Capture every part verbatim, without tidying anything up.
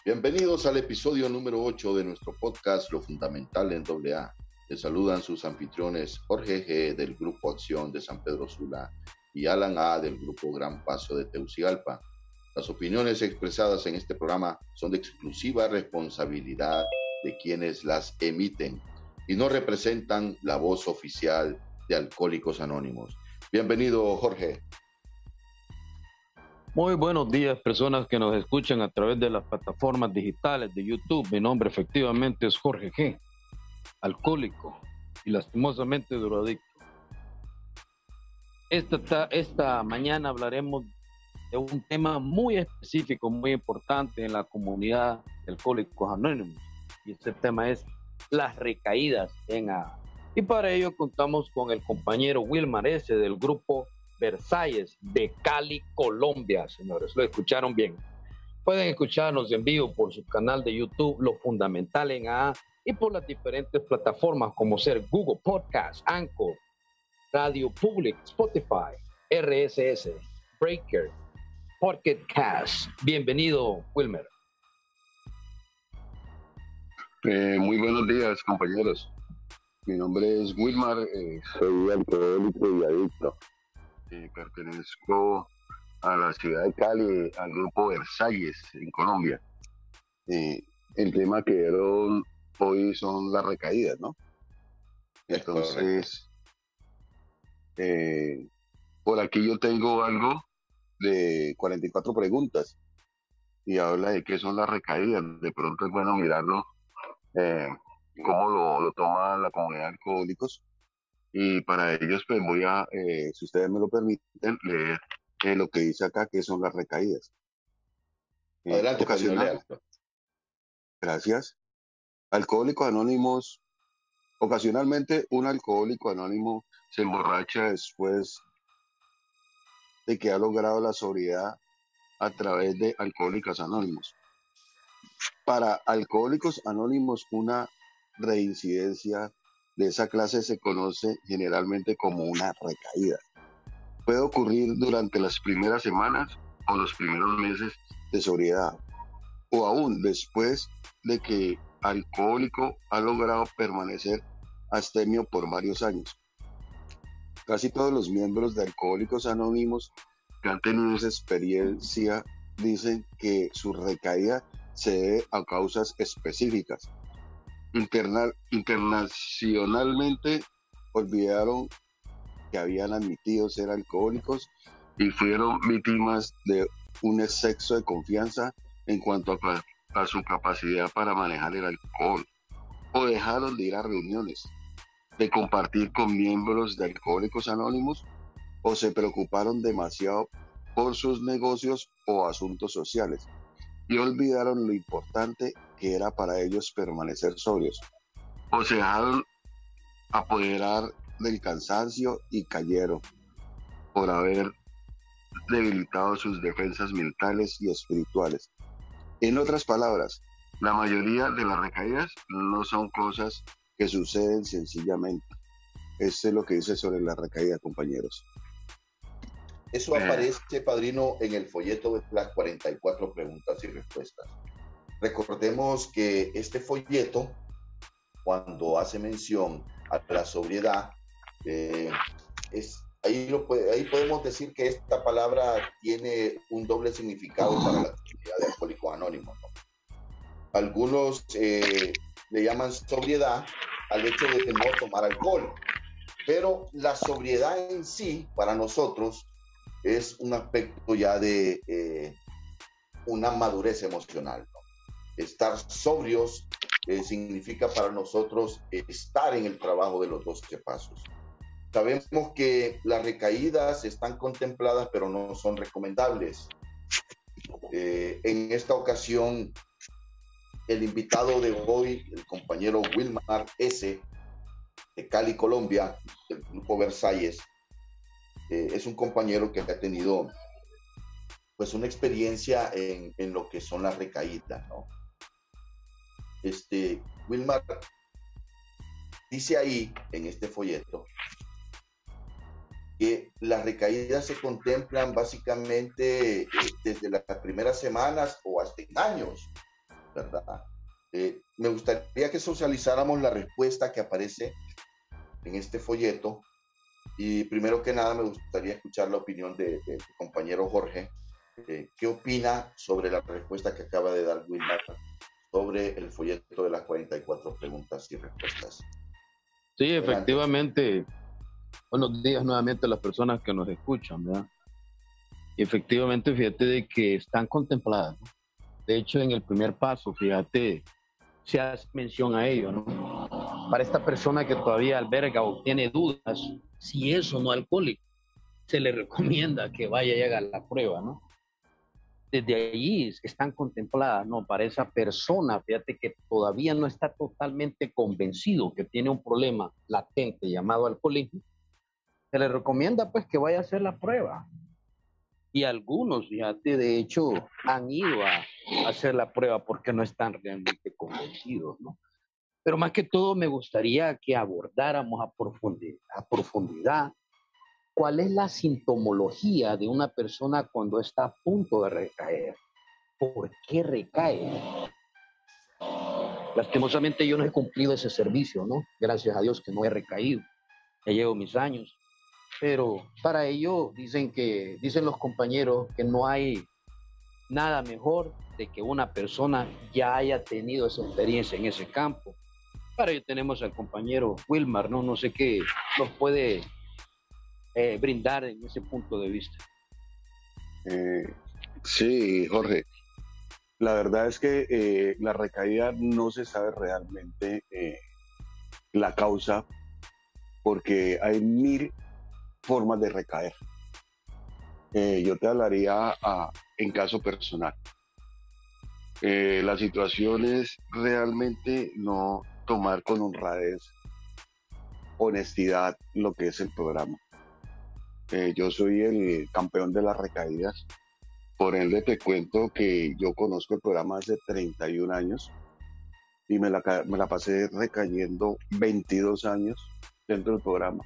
Bienvenidos al episodio número ocho de nuestro podcast Lo Fundamental en doble A. Les saludan sus anfitriones Jorge G. del Grupo Acción de San Pedro Sula y Alan A. del Grupo Gran Paso de Tegucigalpa. Las opiniones expresadas en este programa son de exclusiva responsabilidad de quienes las emiten y no representan la voz oficial de Alcohólicos Anónimos. Bienvenido, Jorge. Muy buenos días, personas que nos escuchan a través de las plataformas digitales de YouTube. Mi nombre efectivamente es Jorge G., alcohólico y lastimosamente drogadicto. Esta, esta mañana hablaremos de un tema muy específico, muy importante en la comunidad de Alcohólicos Anónimos, y este tema es las recaídas en A. Y para ello contamos con el compañero Wilmar S. del grupo Versalles de Cali, Colombia, señores. Lo escucharon bien. Pueden escucharnos en vivo por su canal de YouTube Lo Fundamental en A y por las diferentes plataformas como ser Google Podcast, Anchor, Radio Public, Spotify, R S S, Breaker, Pocket Cast. Bienvenido, Wilmer. Eh, muy buenos días, compañeros. Mi nombre es Wilmar, eh, soy alcohólico y adicto. Eh, pertenezco a la ciudad de Cali, al grupo Versalles, en Colombia. Eh, el tema que dieron hoy son las recaídas, ¿no? Entonces, eh, por aquí yo tengo algo de cuarenta y cuatro preguntas y habla de qué son las recaídas. De pronto es bueno mirarlo, eh, cómo lo, lo toma la comunidad de alcohólicos. Y para ellos, pues voy a, eh, si ustedes me lo permiten, leer eh, lo que dice acá, que son las recaídas. Eh, Adelante, ocasional. Gracias. Alcohólicos Anónimos. Ocasionalmente, un alcohólico anónimo se emborracha después de que ha logrado la sobriedad a través de Alcohólicos Anónimos. Para Alcohólicos Anónimos, una reincidencia de esa clase se conoce generalmente como una recaída. Puede ocurrir durante las primeras semanas o los primeros meses de sobriedad, o aún después de que el alcohólico ha logrado permanecer abstemio por varios años. Casi todos los miembros de Alcohólicos Anónimos que han tenido esa experiencia dicen que su recaída se debe a causas específicas. Interna- internacionalmente olvidaron que habían admitido ser alcohólicos y fueron víctimas de un exceso de confianza en cuanto a, a su capacidad para manejar el alcohol, o dejaron de ir a reuniones, de compartir con miembros de Alcohólicos Anónimos, o se preocuparon demasiado por sus negocios o asuntos sociales y olvidaron lo importante que era para ellos permanecer sobrios, o se dejaron apoderar del cansancio y cayeron por haber debilitado sus defensas mentales y espirituales. En otras palabras, la mayoría de las recaídas no son cosas que suceden sencillamente. Esto es lo que dice sobre la recaída, compañeros. Eso aparece, padrino, en el folleto de las cuarenta y cuatro preguntas y respuestas. Recordemos que este folleto, cuando hace mención a la sobriedad, eh, es, ahí, lo puede, ahí podemos decir que esta palabra tiene un doble significado para la comunidad de Alcohólicos Anónimos, ¿no? Algunos eh, le llaman sobriedad al hecho de no tomar alcohol, pero la sobriedad en sí, para nosotros, es un aspecto ya de eh, una madurez emocional, ¿no? Estar sobrios eh, significa para nosotros estar en el trabajo de los doce pasos. Sabemos que las recaídas están contempladas, pero no son recomendables. Eh, en esta ocasión, el invitado de hoy, el compañero Wilmar S. de Cali, Colombia, del grupo Versalles, Eh, es un compañero que ha tenido pues una experiencia en, en lo que son las recaídas, ¿no? Este, Wilmar dice ahí en este folleto que las recaídas se contemplan básicamente eh, desde las primeras semanas o hasta en años. ¿verdad? Eh, me gustaría que socializáramos la respuesta que aparece en este folleto y primero que nada me gustaría escuchar la opinión de, de tu compañero Jorge. Eh, ¿Qué opina sobre la respuesta que acaba de dar Wilmar sobre el folleto de las cuarenta y cuatro preguntas y respuestas? Sí, Adelante. efectivamente. Buenos días nuevamente a las personas que nos escuchan, ¿verdad? Y efectivamente, fíjate de que están contempladas, ¿no? De hecho, en el primer paso, fíjate, se hace mención a ello, ¿no? Para esta persona que todavía alberga o tiene dudas si es o no alcohólico, se le recomienda que vaya y haga la prueba, ¿no? Desde allí están contempladas, ¿no? Para esa persona, fíjate que todavía no está totalmente convencido que tiene un problema latente llamado alcoholismo, se le recomienda pues que vaya a hacer la prueba. Y algunos, fíjate, de hecho, han ido a, a hacer la prueba porque no están realmente convencidos, ¿no? Pero más que todo me gustaría que abordáramos a profundidad, a profundidad cuál es la sintomología de una persona cuando está a punto de recaer. ¿Por qué recae? Lastimosamente yo no he cumplido ese servicio, ¿no? Gracias a Dios que no he recaído. Ya llevo mis años. Pero para ello dicen que, dicen los compañeros que no hay nada mejor de que una persona ya haya tenido esa experiencia en ese campo. Para ello tenemos al compañero Wilmar, ¿no? No sé qué nos puede eh, brindar en ese punto de vista. Eh, sí, Jorge. La verdad es que eh, la recaída no se sabe realmente eh, la causa, porque hay mil formas de recaer. Eh, yo te hablaría a, en caso personal. Eh, la situación es realmente no tomar con honradez, honestidad lo que es el programa. Eh, yo soy el campeón de las recaídas. Por ende te cuento que yo conozco el programa hace treinta y un años y me la, me la pasé recayendo veintidós años dentro del programa,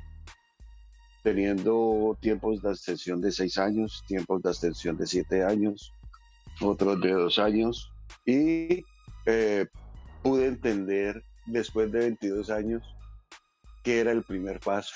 teniendo tiempos de abstención de seis años, tiempos de abstención de siete años, otros de dos años, y eh, pude entender después de veintidós años qué era el primer paso.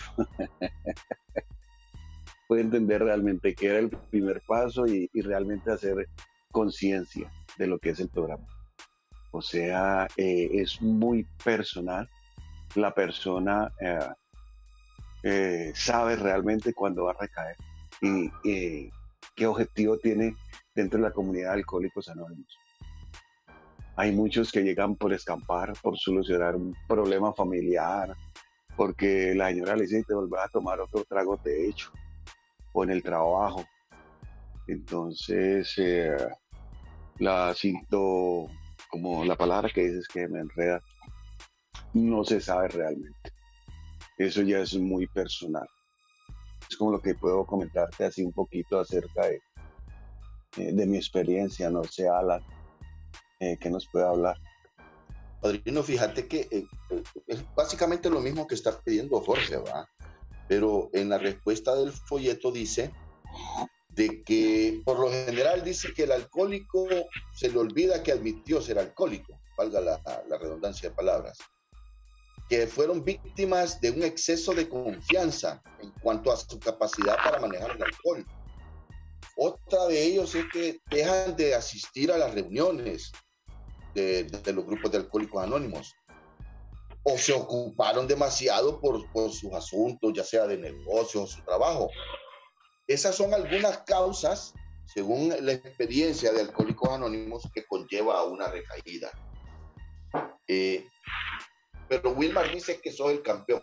Pude entender realmente qué era el primer paso y, y realmente hacer conciencia de lo que es el programa. O sea, eh, es muy personal. La persona eh, eh, sabe realmente cuándo va a recaer y eh, qué objetivo tiene dentro de la comunidad de Alcohólicos Anónimos. Hay muchos que llegan por escampar, por solucionar un problema familiar, porque la señora le dice te volvés a tomar otro trago de hecho, o en el trabajo. Entonces, eh, la siento, como la palabra que dices que me enreda, no se sabe realmente. Eso ya es muy personal. Es como lo que puedo comentarte así un poquito acerca de, eh, de mi experiencia, no sé, Alan, eh, ¿qué nos puede hablar? Padrino, fíjate que eh, es básicamente lo mismo que está pidiendo Jorge, ¿va? Pero en la respuesta del folleto dice de que por lo general dice que el alcohólico se le olvida que admitió ser alcohólico, valga la, la redundancia de palabras, que fueron víctimas de un exceso de confianza en cuanto a su capacidad para manejar el alcohol. Otra de ellos es que dejan de asistir a las reuniones de, de los grupos de Alcohólicos Anónimos o se ocuparon demasiado por, por sus asuntos, ya sea de negocios o su trabajo. Esas son algunas causas, según la experiencia de Alcohólicos Anónimos, que conlleva a una recaída. Eh, pero Wilmar dice que soy el campeón.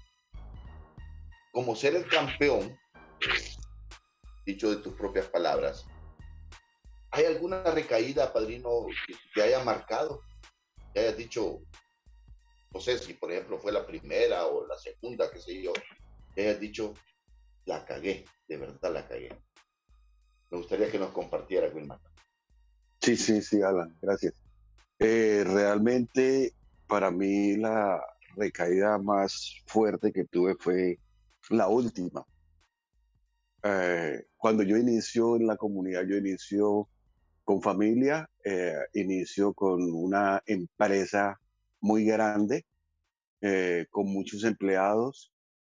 Como ser el campeón, dicho de tus propias palabras, ¿hay alguna recaída, padrino, que te haya marcado? Que hayas dicho, no sé si por ejemplo fue la primera o la segunda, qué sé yo, que hayas dicho, la cagué, de verdad la cagué. Me gustaría que nos compartiera, Wilmar. Sí, sí, sí, Alan, gracias. Eh, realmente para mí la recaída más fuerte que tuve fue la última. Eh, cuando yo inicio en la comunidad, yo inicio con familia, eh, inicio con una empresa muy grande, eh, con muchos empleados,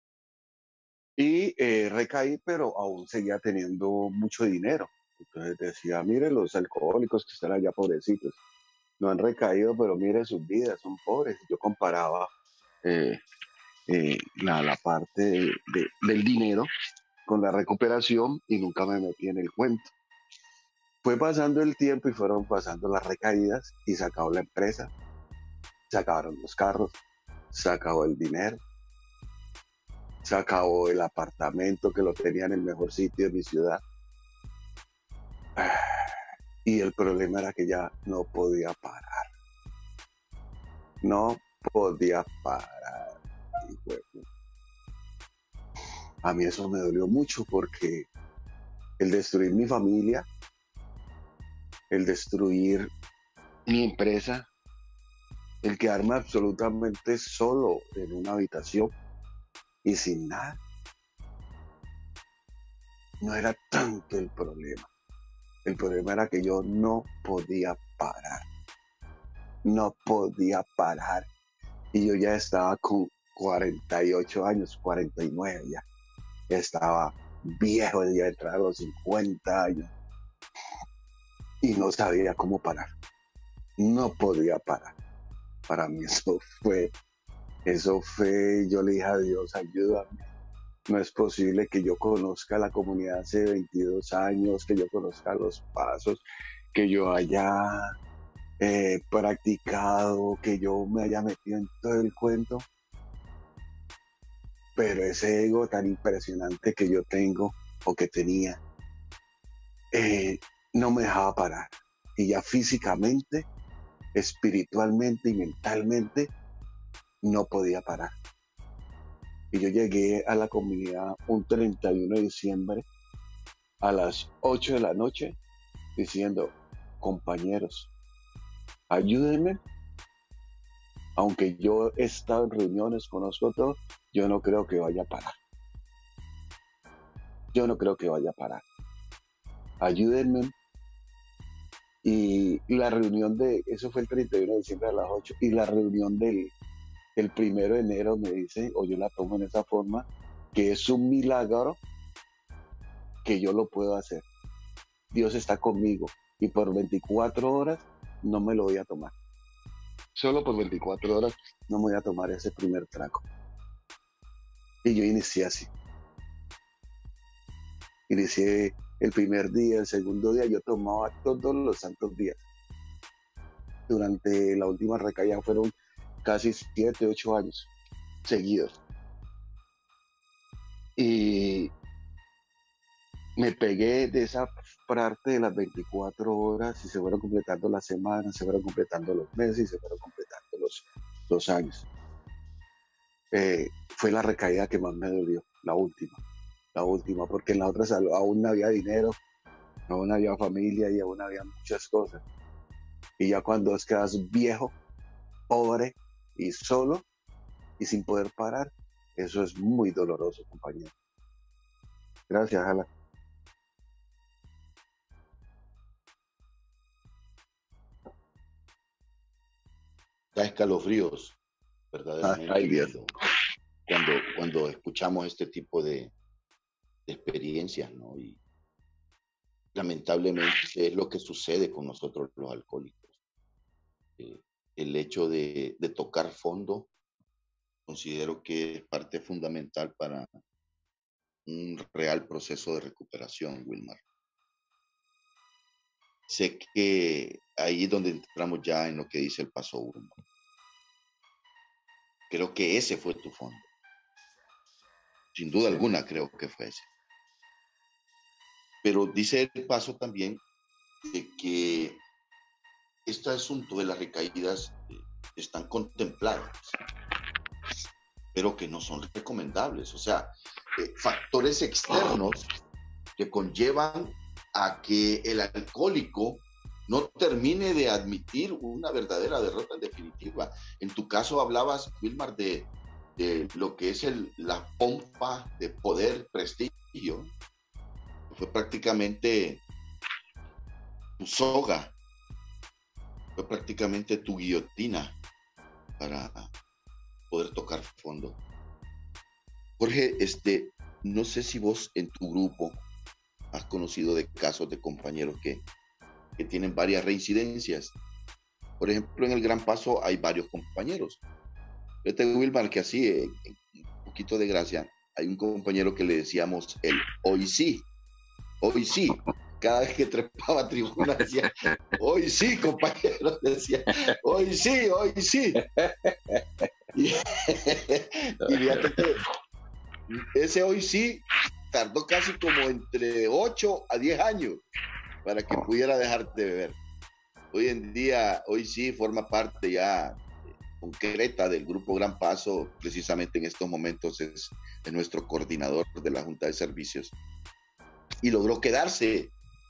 y eh, recaí, pero aún seguía teniendo mucho dinero. Entonces decía, mire los alcohólicos que están allá pobrecitos, no han recaído, pero mire sus vidas, son pobres. Yo comparaba eh, eh, la, la parte de- de- del dinero con la recuperación y nunca me metí en el cuento. Fue pasando el tiempo y fueron pasando las recaídas y se acabó la empresa, se acabaron los carros, se acabó el dinero, se acabó el apartamento que lo tenía en el mejor sitio de mi ciudad. Y el problema era que ya no podía parar. No podía parar. Y bueno, a mí eso me dolió mucho porque el destruir mi familia, el destruir mi empresa, el quedarme absolutamente solo en una habitación y sin nada, no era tanto el problema. El problema era que yo no podía parar. No podía parar. Y yo ya estaba con cuarenta y ocho años, cuarenta y nueve ya. Estaba viejo, ya entraba a los cincuenta años. Y no sabía cómo parar. No podía parar. Para mí eso fue, eso fue, yo le dije a Dios, ayúdame. No es posible que yo conozca la comunidad hace veintidós años, que yo conozca los pasos, que yo haya eh, practicado, que yo me haya metido en todo el cuento. Pero ese ego tan impresionante que yo tengo o que tenía, eh, no me dejaba parar. Y ya físicamente, espiritualmente y mentalmente no podía parar. Y yo llegué a la comunidad un treinta y uno de diciembre a las ocho de la noche diciendo, compañeros, ayúdenme. Aunque yo he estado en reuniones, conozco todo, yo no creo que vaya a parar. Yo no creo que vaya a parar. Ayúdenme. Y la reunión de, eso fue el treinta y uno de diciembre a las ocho, y la reunión del el primero de enero me dice, o yo la tomo en esa forma, que es un milagro que yo lo puedo hacer. Dios está conmigo y por veinticuatro horas no me lo voy a tomar. Solo por veinticuatro horas no me voy a tomar ese primer trago. Y yo inicié así. Inicié el primer día, el segundo día, yo tomaba todos los santos días. Durante la última recaída fueron casi siete, ocho años seguidos. Y me pegué de esa parte de las veinticuatro horas y se fueron completando las semanas, se fueron completando los meses y se fueron completando los, los años. Eh, fue la recaída que más me dolió, la última, la última, porque en la otra aún no había dinero, aún había familia y aún había muchas cosas. Y ya cuando quedas viejo, pobre y solo y sin poder parar, eso es muy doloroso, compañero. Gracias, Ala. Da escalofríos, verdaderamente. Ay, Dios. Cuando, cuando escuchamos este tipo de, de experiencias, ¿no? Y lamentablemente es lo que sucede con nosotros los alcohólicos. Eh, el hecho de, de tocar fondo, considero que es parte fundamental para un real proceso de recuperación, Wilmar. Sé que ahí es donde entramos ya en lo que dice el paso uno. Creo que ese fue tu fondo. Sin duda alguna creo que fue ese. Pero dice el paso también de que este asunto de las recaídas eh, están contempladas, pero que no son recomendables. O sea, eh, factores externos que conllevan a que el alcohólico no termine de admitir una verdadera derrota en definitiva. En tu caso hablabas, Wilmar, de, de lo que es el, la pompa de poder, prestigio. Fue prácticamente tu soga, fue prácticamente tu guillotina para poder tocar fondo. Jorge, este, no sé si vos en tu grupo has conocido de casos de compañeros que, que tienen varias reincidencias. Por ejemplo, en el Gran Paso hay varios compañeros. Fíjate, Wilmar, que así, eh, un poquito de gracia, hay un compañero que le decíamos el hoy sí, hoy sí. Cada vez que trepaba a tribuna decía, hoy sí, compañero, decía, hoy sí, hoy sí. Y, y fíjate que ese hoy sí tardó casi como entre ocho a diez años para que pudiera dejar de beber. Hoy en día, hoy sí forma parte ya concreta del Grupo Gran Paso, precisamente en estos momentos es, es nuestro coordinador de la Junta de Servicios. Y logró quedarse.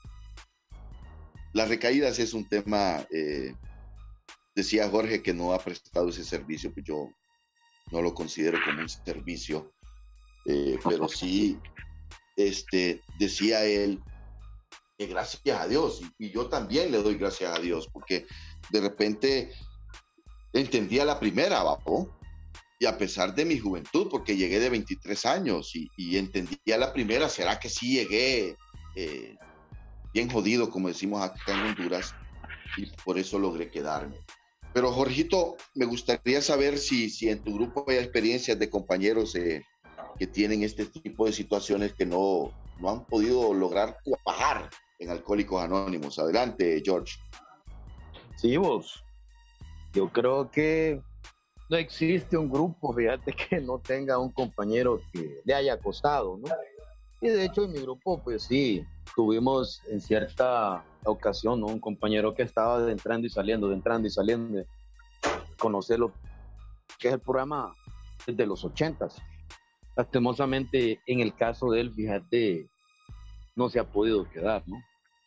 Las recaídas es un tema, eh, decía Jorge que no ha prestado ese servicio, pues yo no lo considero como un servicio, eh, pero sí, este, decía él, que gracias a Dios, y, y yo también le doy gracias a Dios, porque de repente entendía la primera, ¿no? Y a pesar de mi juventud, porque llegué de veintitrés años, y, y entendía la primera, ¿será que sí llegué eh, bien jodido, como decimos acá en Honduras? Y por eso logré quedarme. Pero Jorgito, me gustaría saber si, si en tu grupo hay experiencias de compañeros eh, que tienen este tipo de situaciones que no, no han podido lograr cuajar en Alcohólicos Anónimos. Adelante, George. Sí, vos. Yo creo que no existe un grupo, fíjate, que no tenga un compañero que le haya costado, ¿no? Y de hecho en mi grupo, pues sí, tuvimos en cierta ocasión, ¿no?, un compañero que estaba de entrando y saliendo, de entrando y saliendo, de conocer lo que es el programa desde los ochentas. Lastimosamente, en el caso de él, fíjate, no se ha podido quedar, ¿no?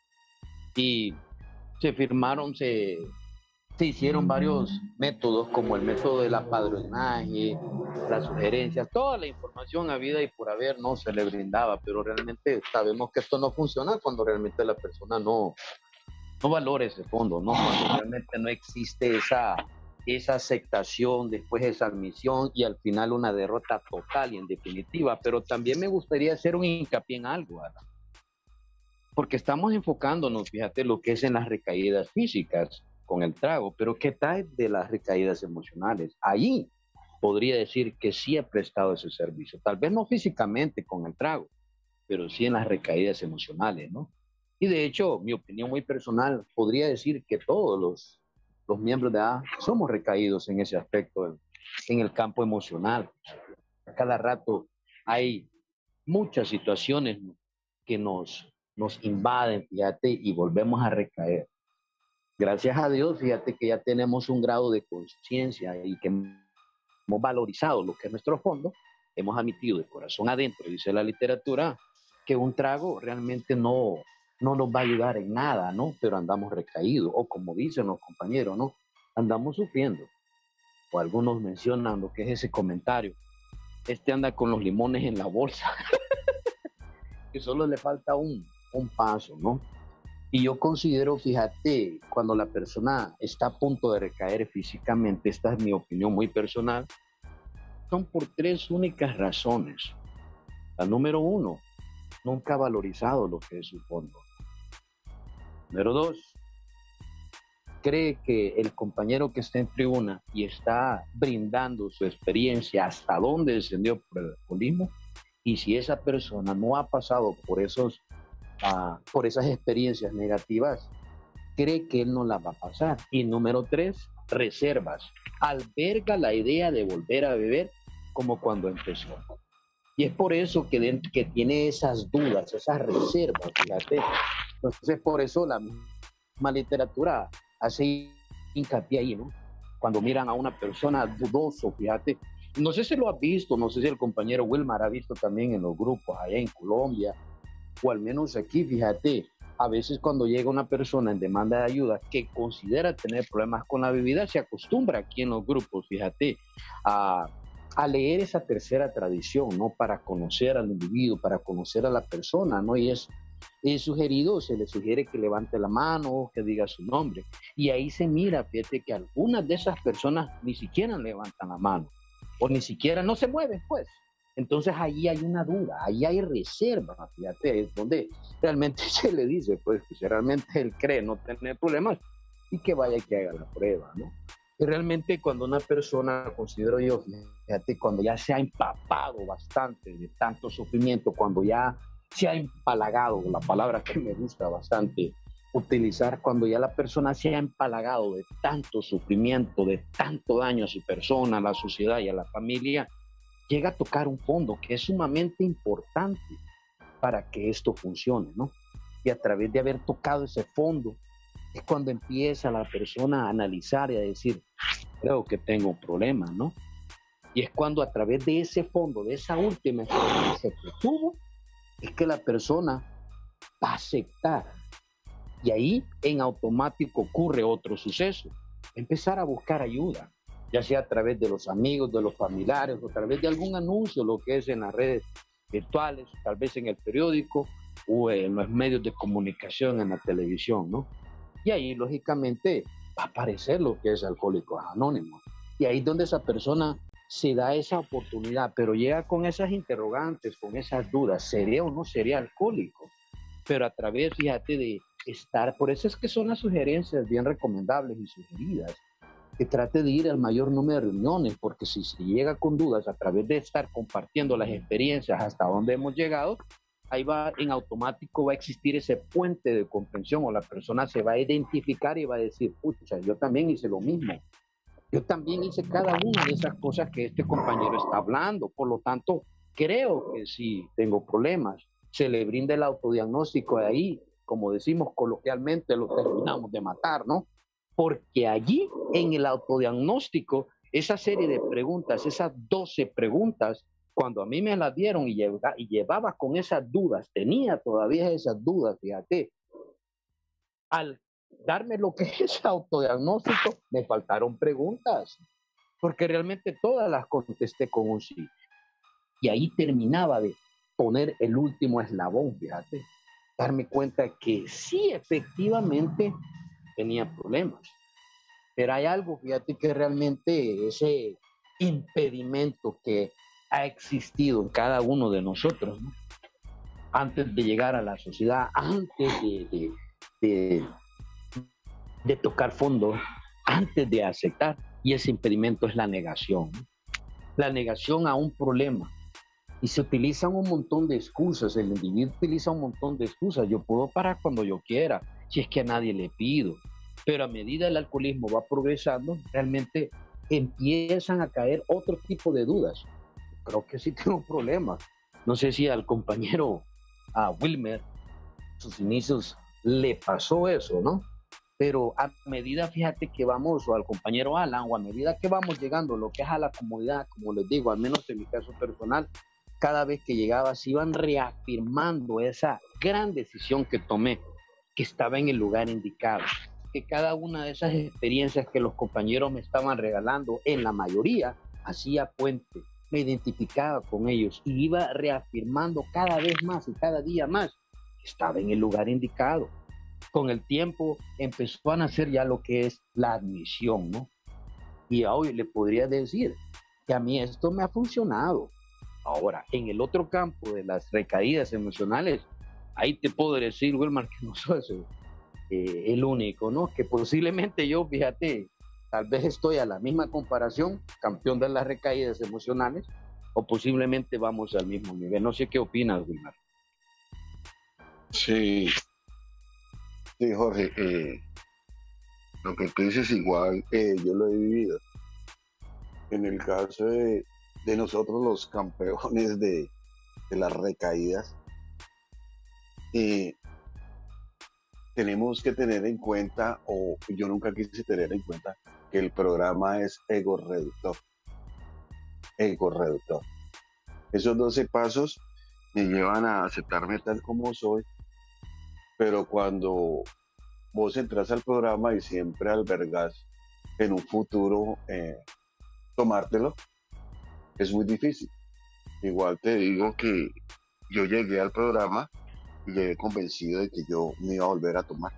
Y se firmaron, se, se hicieron varios métodos, como el método del apadrinaje, las sugerencias, toda la información habida y por haber no se le brindaba, pero realmente sabemos que esto no funciona cuando realmente la persona no, no valora ese fondo, ¿no? Cuando realmente no existe esa, esa aceptación, después esa admisión y al final una derrota total y en definitiva. Pero también me gustaría hacer un hincapié en algo, Ana, porque estamos enfocándonos, fíjate, lo que es en las recaídas físicas con el trago, pero ¿qué tal de las recaídas emocionales? Ahí podría decir que sí he prestado ese servicio, tal vez no físicamente con el trago, pero sí en las recaídas emocionales, ¿no? Y de hecho, mi opinión muy personal, podría decir que todos los, los miembros de A somos recaídos en ese aspecto, en, en el campo emocional. A cada rato hay muchas situaciones que nos, nos invaden, fíjate, y volvemos a recaer. Gracias a Dios, fíjate que ya tenemos un grado de conciencia y que hemos valorizado lo que es nuestro fondo, hemos admitido de corazón adentro, dice la literatura, que un trago realmente no, no nos va a ayudar en nada, ¿no? Pero andamos recaídos, o como dicen los compañeros, ¿no? Andamos sufriendo. O algunos mencionan lo que es ese comentario, este anda con los limones en la bolsa, que solo le falta un, un paso, ¿no? Y yo considero, fíjate, cuando la persona está a punto de recaer físicamente, esta es mi opinión muy personal, son por tres únicas razones. La número uno, nunca ha valorizado lo que es su fondo. Número dos, cree que el compañero que está en tribuna y está brindando su experiencia hasta dónde descendió por el alcoholismo, y si esa persona no ha pasado por esos Uh, por esas experiencias negativas, cree que él no las va a pasar. Y número tres, reservas. Alberga la idea de volver a beber como cuando empezó. Y es por eso que, de, que tiene esas dudas, esas reservas, fíjate. Entonces, por eso la misma literatura hace hincapié ahí, ¿no? Cuando miran a una persona dudoso, fíjate. No sé si lo has visto, no sé si el compañero Wilmar ha visto también en los grupos allá en Colombia, o al menos aquí, fíjate, a veces cuando llega una persona en demanda de ayuda que considera tener problemas con la bebida, se acostumbra aquí en los grupos, fíjate, a, a leer esa tercera tradición, ¿no? Para conocer al individuo, para conocer a la persona, ¿no? Y es, eh, sugerido, se le sugiere que levante la mano, que diga su nombre. Y ahí se mira, fíjate, que algunas de esas personas ni siquiera levantan la mano, o ni siquiera no se mueven, pues. Entonces ahí hay una duda, ahí hay reserva, fíjate, es donde realmente se le dice, pues, que si realmente él cree no tener problemas, y que vaya y que haga la prueba, ¿no? Y realmente cuando una persona, considero yo, fíjate, cuando ya se ha empapado bastante de tanto sufrimiento, cuando ya se ha empalagado, la palabra que me gusta bastante utilizar, cuando ya la persona se ha empalagado de tanto sufrimiento, de tanto daño a su persona, a la sociedad y a la familia, llega a tocar un fondo que es sumamente importante para que esto funcione, ¿no? Y a través de haber tocado ese fondo, es cuando empieza la persona a analizar y a decir, creo que tengo un problema, ¿no? Y es cuando a través de ese fondo, de esa última experiencia que tuvo, es que la persona va a aceptar. Y ahí en automático ocurre otro suceso. Empezar a buscar ayuda, ya sea a través de los amigos, de los familiares, o a través de algún anuncio, lo que es en las redes virtuales, tal vez en el periódico o en los medios de comunicación, en la televisión, ¿no? Y ahí, lógicamente, va a aparecer lo que es Alcohólicos Anónimos. Y ahí es donde esa persona se da esa oportunidad, pero llega con esas interrogantes, con esas dudas, ¿sería o no sería alcohólico? Pero a través, fíjate, de estar, por eso es que son las sugerencias bien recomendables y sugeridas, que trate de ir al mayor número de reuniones, porque si se llega con dudas a través de estar compartiendo las experiencias hasta donde hemos llegado, ahí va, en automático va a existir ese puente de comprensión, o la persona se va a identificar y va a decir, pucha, yo también hice lo mismo. Yo también hice cada una de esas cosas que este compañero está hablando, por lo tanto, creo que sí tengo problemas. Se le brinda el autodiagnóstico de ahí, como decimos coloquialmente, lo terminamos de matar, ¿no? Porque allí, en el autodiagnóstico, esa serie de preguntas, esas doce preguntas, cuando a mí me las dieron y, lleva, y llevaba con esas dudas, tenía todavía esas dudas, fíjate, al darme lo que es autodiagnóstico, me faltaron preguntas, porque realmente todas las contesté con un sí. Y ahí terminaba de poner el último eslabón, fíjate, darme cuenta que sí, efectivamente, tenía problemas. Pero hay algo, fíjate, que realmente ese impedimento que ha existido en cada uno de nosotros, ¿no? Antes de llegar a la sociedad, antes de, de, de, de tocar fondo, antes de aceptar, y ese impedimento es la negación, ¿no? La negación a un problema. Y se utilizan un montón de excusas, el individuo utiliza un montón de excusas, yo puedo parar cuando yo quiera, si es que a nadie le pido, pero a medida el alcoholismo va progresando, realmente empiezan a caer otro tipo de dudas. Creo que sí tengo problemas. No sé si al compañero, a Wilmer, sus inicios le pasó eso, ¿no? Pero a medida, fíjate que vamos, o al compañero Alan, o a medida que vamos llegando, lo que es a la comunidad, como les digo, al menos en mi caso personal, cada vez que llegaba se iban reafirmando esa gran decisión que tomé, que estaba en el lugar indicado, que cada una de esas experiencias que los compañeros me estaban regalando, en la mayoría, hacía puente, me identificaba con ellos y iba reafirmando cada vez más y cada día más que estaba en el lugar indicado. Con el tiempo empezó a nacer ya lo que es la admisión, ¿no? Y hoy le podría decir que a mí esto me ha funcionado. Ahora, en el otro campo de las recaídas emocionales, ahí te puedo decir, Wilmar, que no soy eh, el único, ¿no? Que posiblemente yo, fíjate, tal vez estoy a la misma comparación, campeón de las recaídas emocionales, o posiblemente vamos al mismo nivel. No sé qué opinas, Wilmar. Sí, sí, Jorge, eh, lo que tú dices igual, eh, yo lo he vivido. En el caso de, de nosotros los campeones de, de las recaídas, eh, tenemos que tener en cuenta, o yo nunca quise tener en cuenta, que el programa es ego reductor. Ego reductor. Esos doce pasos me llevan a aceptarme tal como soy, pero cuando vos entras al programa y siempre albergas en un futuro eh, tomártelo, es muy difícil. Igual te digo que yo llegué al programa y llegué convencido de que yo me iba a volver a tomar.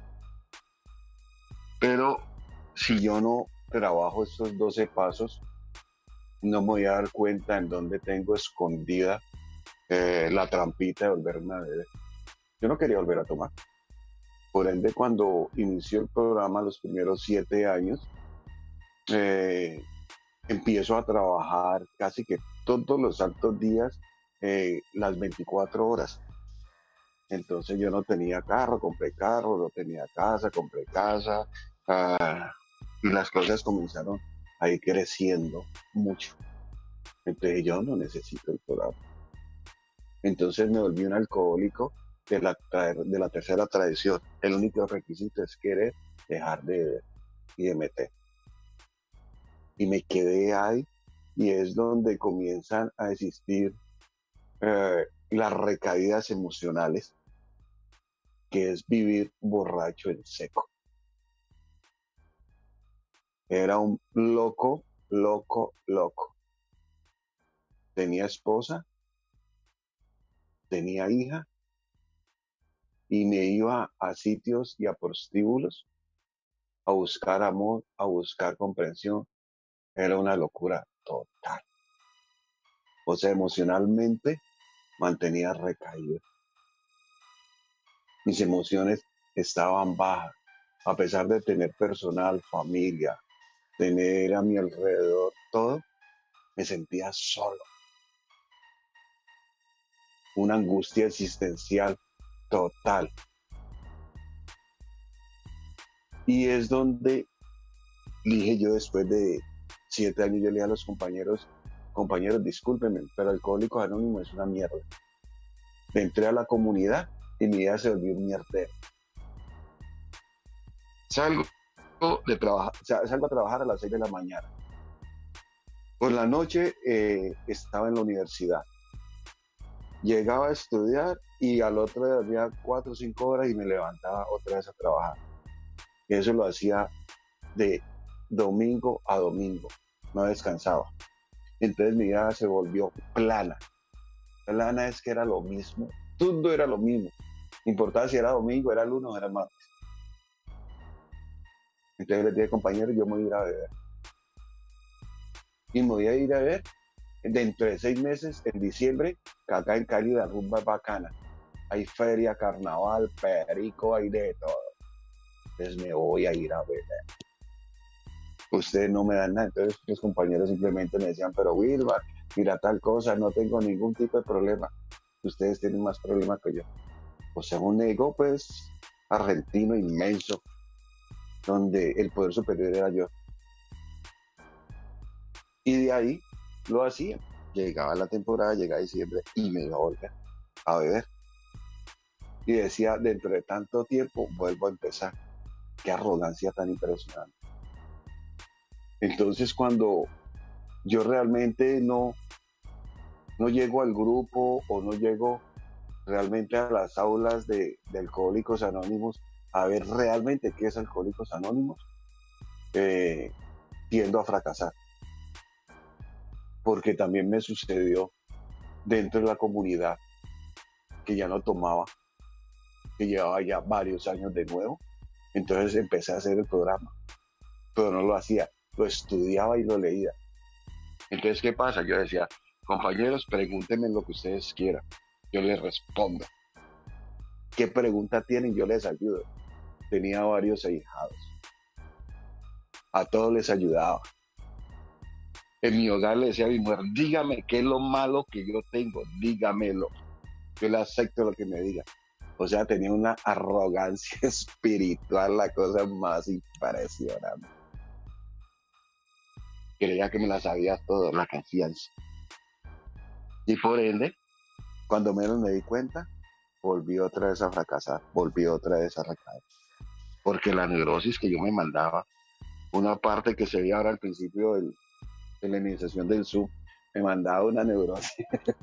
Pero si yo no trabajo estos doce pasos, no me voy a dar cuenta en dónde tengo escondida eh, la trampita de volverme a beber. Yo no quería volver a tomar. Por ende, cuando inició el programa, los primeros siete años, eh, empiezo a trabajar casi que todos los santos días, eh, las veinticuatro horas. Entonces yo no tenía carro, compré carro, no tenía casa, compré casa, uh, y las cosas comenzaron a ir creciendo mucho. Entonces yo no necesito el programa. Entonces me volví un alcohólico de la, de la tercera tradición. El único requisito es querer dejar de beber y de meter. Y me quedé ahí, y es donde comienzan a existir eh, las recaídas emocionales, que es vivir borracho en seco. Era un loco, loco, loco. Tenía esposa, tenía hija, y me iba a sitios y a prostíbulos a buscar amor, a buscar comprensión. Era una locura total. O sea, emocionalmente mantenía recaído. Mis emociones estaban bajas, a pesar de tener personal, familia, tener a mi alrededor todo, me sentía solo. Una angustia existencial total. Y es donde dije yo, después de siete años, yo le dije a los compañeros, compañeros, discúlpenme, pero Alcohólicos Anónimos es una mierda. Entré a la comunidad y mi vida se volvió un mierdero. Salgo de trabajar, salgo a trabajar a las seis de la mañana. Por la noche eh, estaba en la universidad. Llegaba a estudiar y al otro día dormía cuatro o cinco horas y me levantaba otra vez a trabajar. Y eso lo hacía de domingo a domingo, no descansaba. Entonces mi vida se volvió plana. Plana es que era lo mismo, todo era lo mismo. No importaba si era domingo, era lunes o era martes. Entonces les dije, compañeros, yo me voy a ir a beber. Y me voy a ir a beber dentro de seis meses, en diciembre, que acá en Cali la rumba es bacana. Hay feria, carnaval, perico, hay de todo. Entonces me voy a ir a beber. Ustedes no me dan nada. Entonces los compañeros simplemente me decían, pero Wilmar, mira tal cosa, no tengo ningún tipo de problema. Ustedes tienen más problemas que yo. O sea, un ego, pues, argentino inmenso, donde el poder superior era yo. Y de ahí lo hacía. Llegaba la temporada, llegaba diciembre y me iba a volver a beber. Y decía, dentro de tanto tiempo vuelvo a empezar. Qué arrogancia tan impresionante. Entonces, cuando yo realmente no, no llego al grupo o no llego realmente a las aulas de, de Alcohólicos Anónimos a ver realmente qué es Alcohólicos Anónimos, eh, tiendo a fracasar. Porque también me sucedió dentro de la comunidad que ya no tomaba, que llevaba ya varios años de nuevo. Entonces empecé a hacer el programa, pero no lo hacía, lo estudiaba y lo leía. Entonces, ¿qué pasa? Yo decía, compañeros, pregúntenme lo que ustedes quieran, yo les respondo. ¿Qué pregunta tienen? Yo les ayudo. Tenía varios ahijados. A todos les ayudaba. En mi hogar le decía a mi mujer, dígame qué es lo malo que yo tengo, dígamelo. Yo le acepto lo que me diga. O sea, tenía una arrogancia espiritual, la cosa más impresionante. Creía que me la sabía todo, la confianza. Y por ende, cuando menos me di cuenta, volví otra vez a fracasar, volví otra vez a recaer. Porque la neurosis que yo me mandaba, una parte que se veía ahora al principio del, de la iniciación del Zoom, me mandaba una neurosis.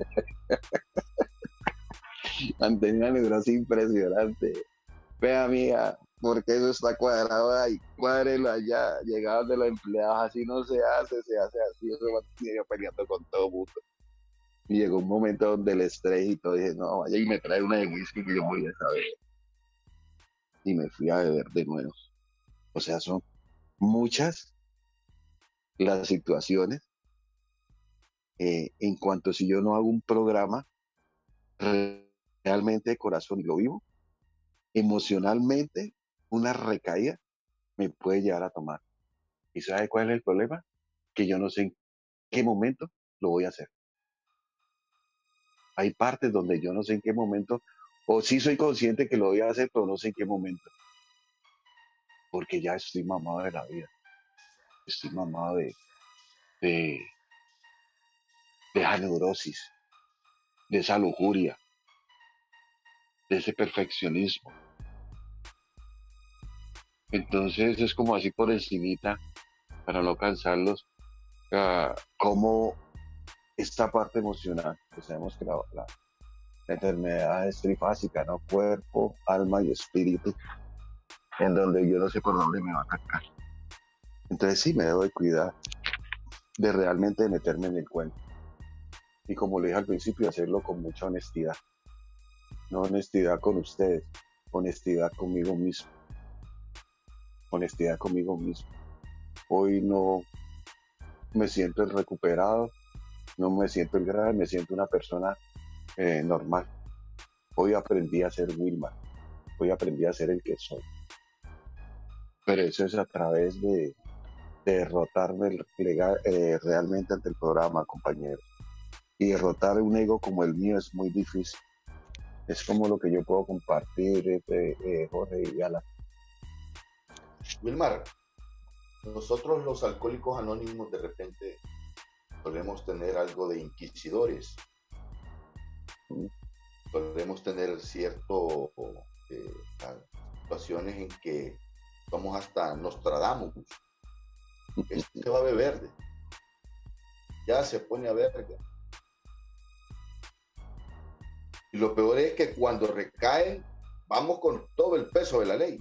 Mantenía una neurosis impresionante. Vea, amiga, porque eso está cuadrado ahí, cuádrelo allá. Llegaba de los empleados, así no se hace, se hace así. Eso mantenía peleando con todo mundo. Y llegó un momento donde el estrés y todo, dije, no, vaya y me trae una de whisky que yo voy a saber. Y me fui a beber de nuevo. O sea, son muchas las situaciones eh, en cuanto si yo no hago un programa re- realmente de corazón y lo vivo, emocionalmente una recaída me puede llevar a tomar. ¿Y sabe cuál es el problema? Que yo no sé en qué momento lo voy a hacer. Hay partes donde yo no sé en qué momento, o sí soy consciente que lo voy a hacer, pero no sé en qué momento. Porque ya estoy mamado de la vida. Estoy mamado de, de, de esa neurosis, de esa lujuria, de ese perfeccionismo. Entonces es como así por encimita, para no cansarlos, uh, como esta parte emocional, pues sabemos que la, la, la enfermedad es trifásica, ¿no? Cuerpo, alma y espíritu, en donde yo no sé por dónde me va a atacar. Entonces sí me debo de cuidar de realmente meterme en el cuento. Y como le dije al principio, hacerlo con mucha honestidad. No honestidad con ustedes, honestidad conmigo mismo. Honestidad conmigo mismo. Hoy no me siento el recuperado, no me siento el grave, me siento una persona eh, normal. Hoy aprendí a ser Wilmar, hoy aprendí a ser el que soy. Pero eso es a través de, de derrotarme legal, eh, realmente ante el programa, compañeros. Y derrotar un ego como el mío es muy difícil. Es como lo que yo puedo compartir, eh, eh, Jorge y Ala. Wilmar, nosotros los alcohólicos anónimos de repente solemos tener algo de inquisidores. ¿Mm? Solemos tener cierto eh, situaciones en que somos hasta Nostradamus. Este va a beber verde. Ya se pone a verga. Y lo peor es que cuando recaen, vamos con todo el peso de la ley.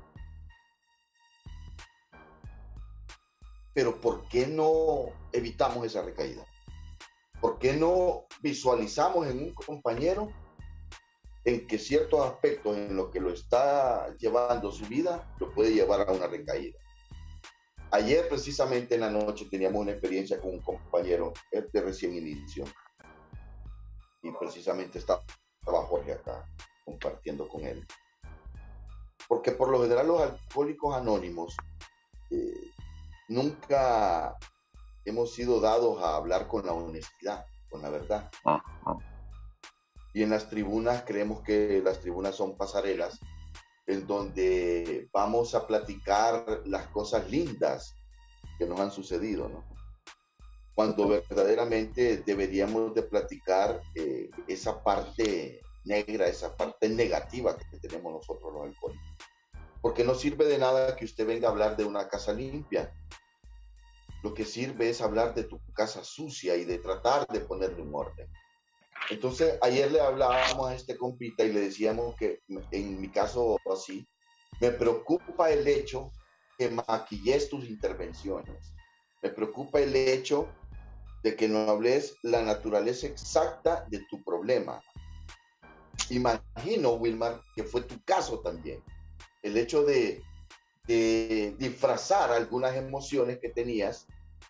Pero ¿por qué no evitamos esa recaída? ¿Por qué no visualizamos en un compañero en que ciertos aspectos en los que lo está llevando su vida lo puede llevar a una recaída? Ayer precisamente en la noche teníamos una experiencia con un compañero de recién inicio y precisamente estaba Jorge acá compartiendo con él. Porque por lo general los alcohólicos anónimos eh, nunca hemos sido dados a hablar con la honestidad, con la verdad. Uh-huh. Y en las tribunas creemos que las tribunas son pasarelas en donde vamos a platicar las cosas lindas que nos han sucedido, ¿no? Cuando verdaderamente deberíamos de platicar eh, esa parte negra, esa parte negativa que tenemos nosotros los alcohólicos. Porque no sirve de nada que usted venga a hablar de una casa limpia. Lo que sirve es hablar de tu casa sucia y de tratar de ponerle un orden. Entonces, ayer le hablábamos a este compita y le decíamos que, en mi caso así, me preocupa el hecho que maquilles tus intervenciones. Me preocupa el hecho de que no hables la naturaleza exacta de tu problema. Imagino, Wilmar, que fue tu caso también. El hecho de, de disfrazar algunas emociones que tenías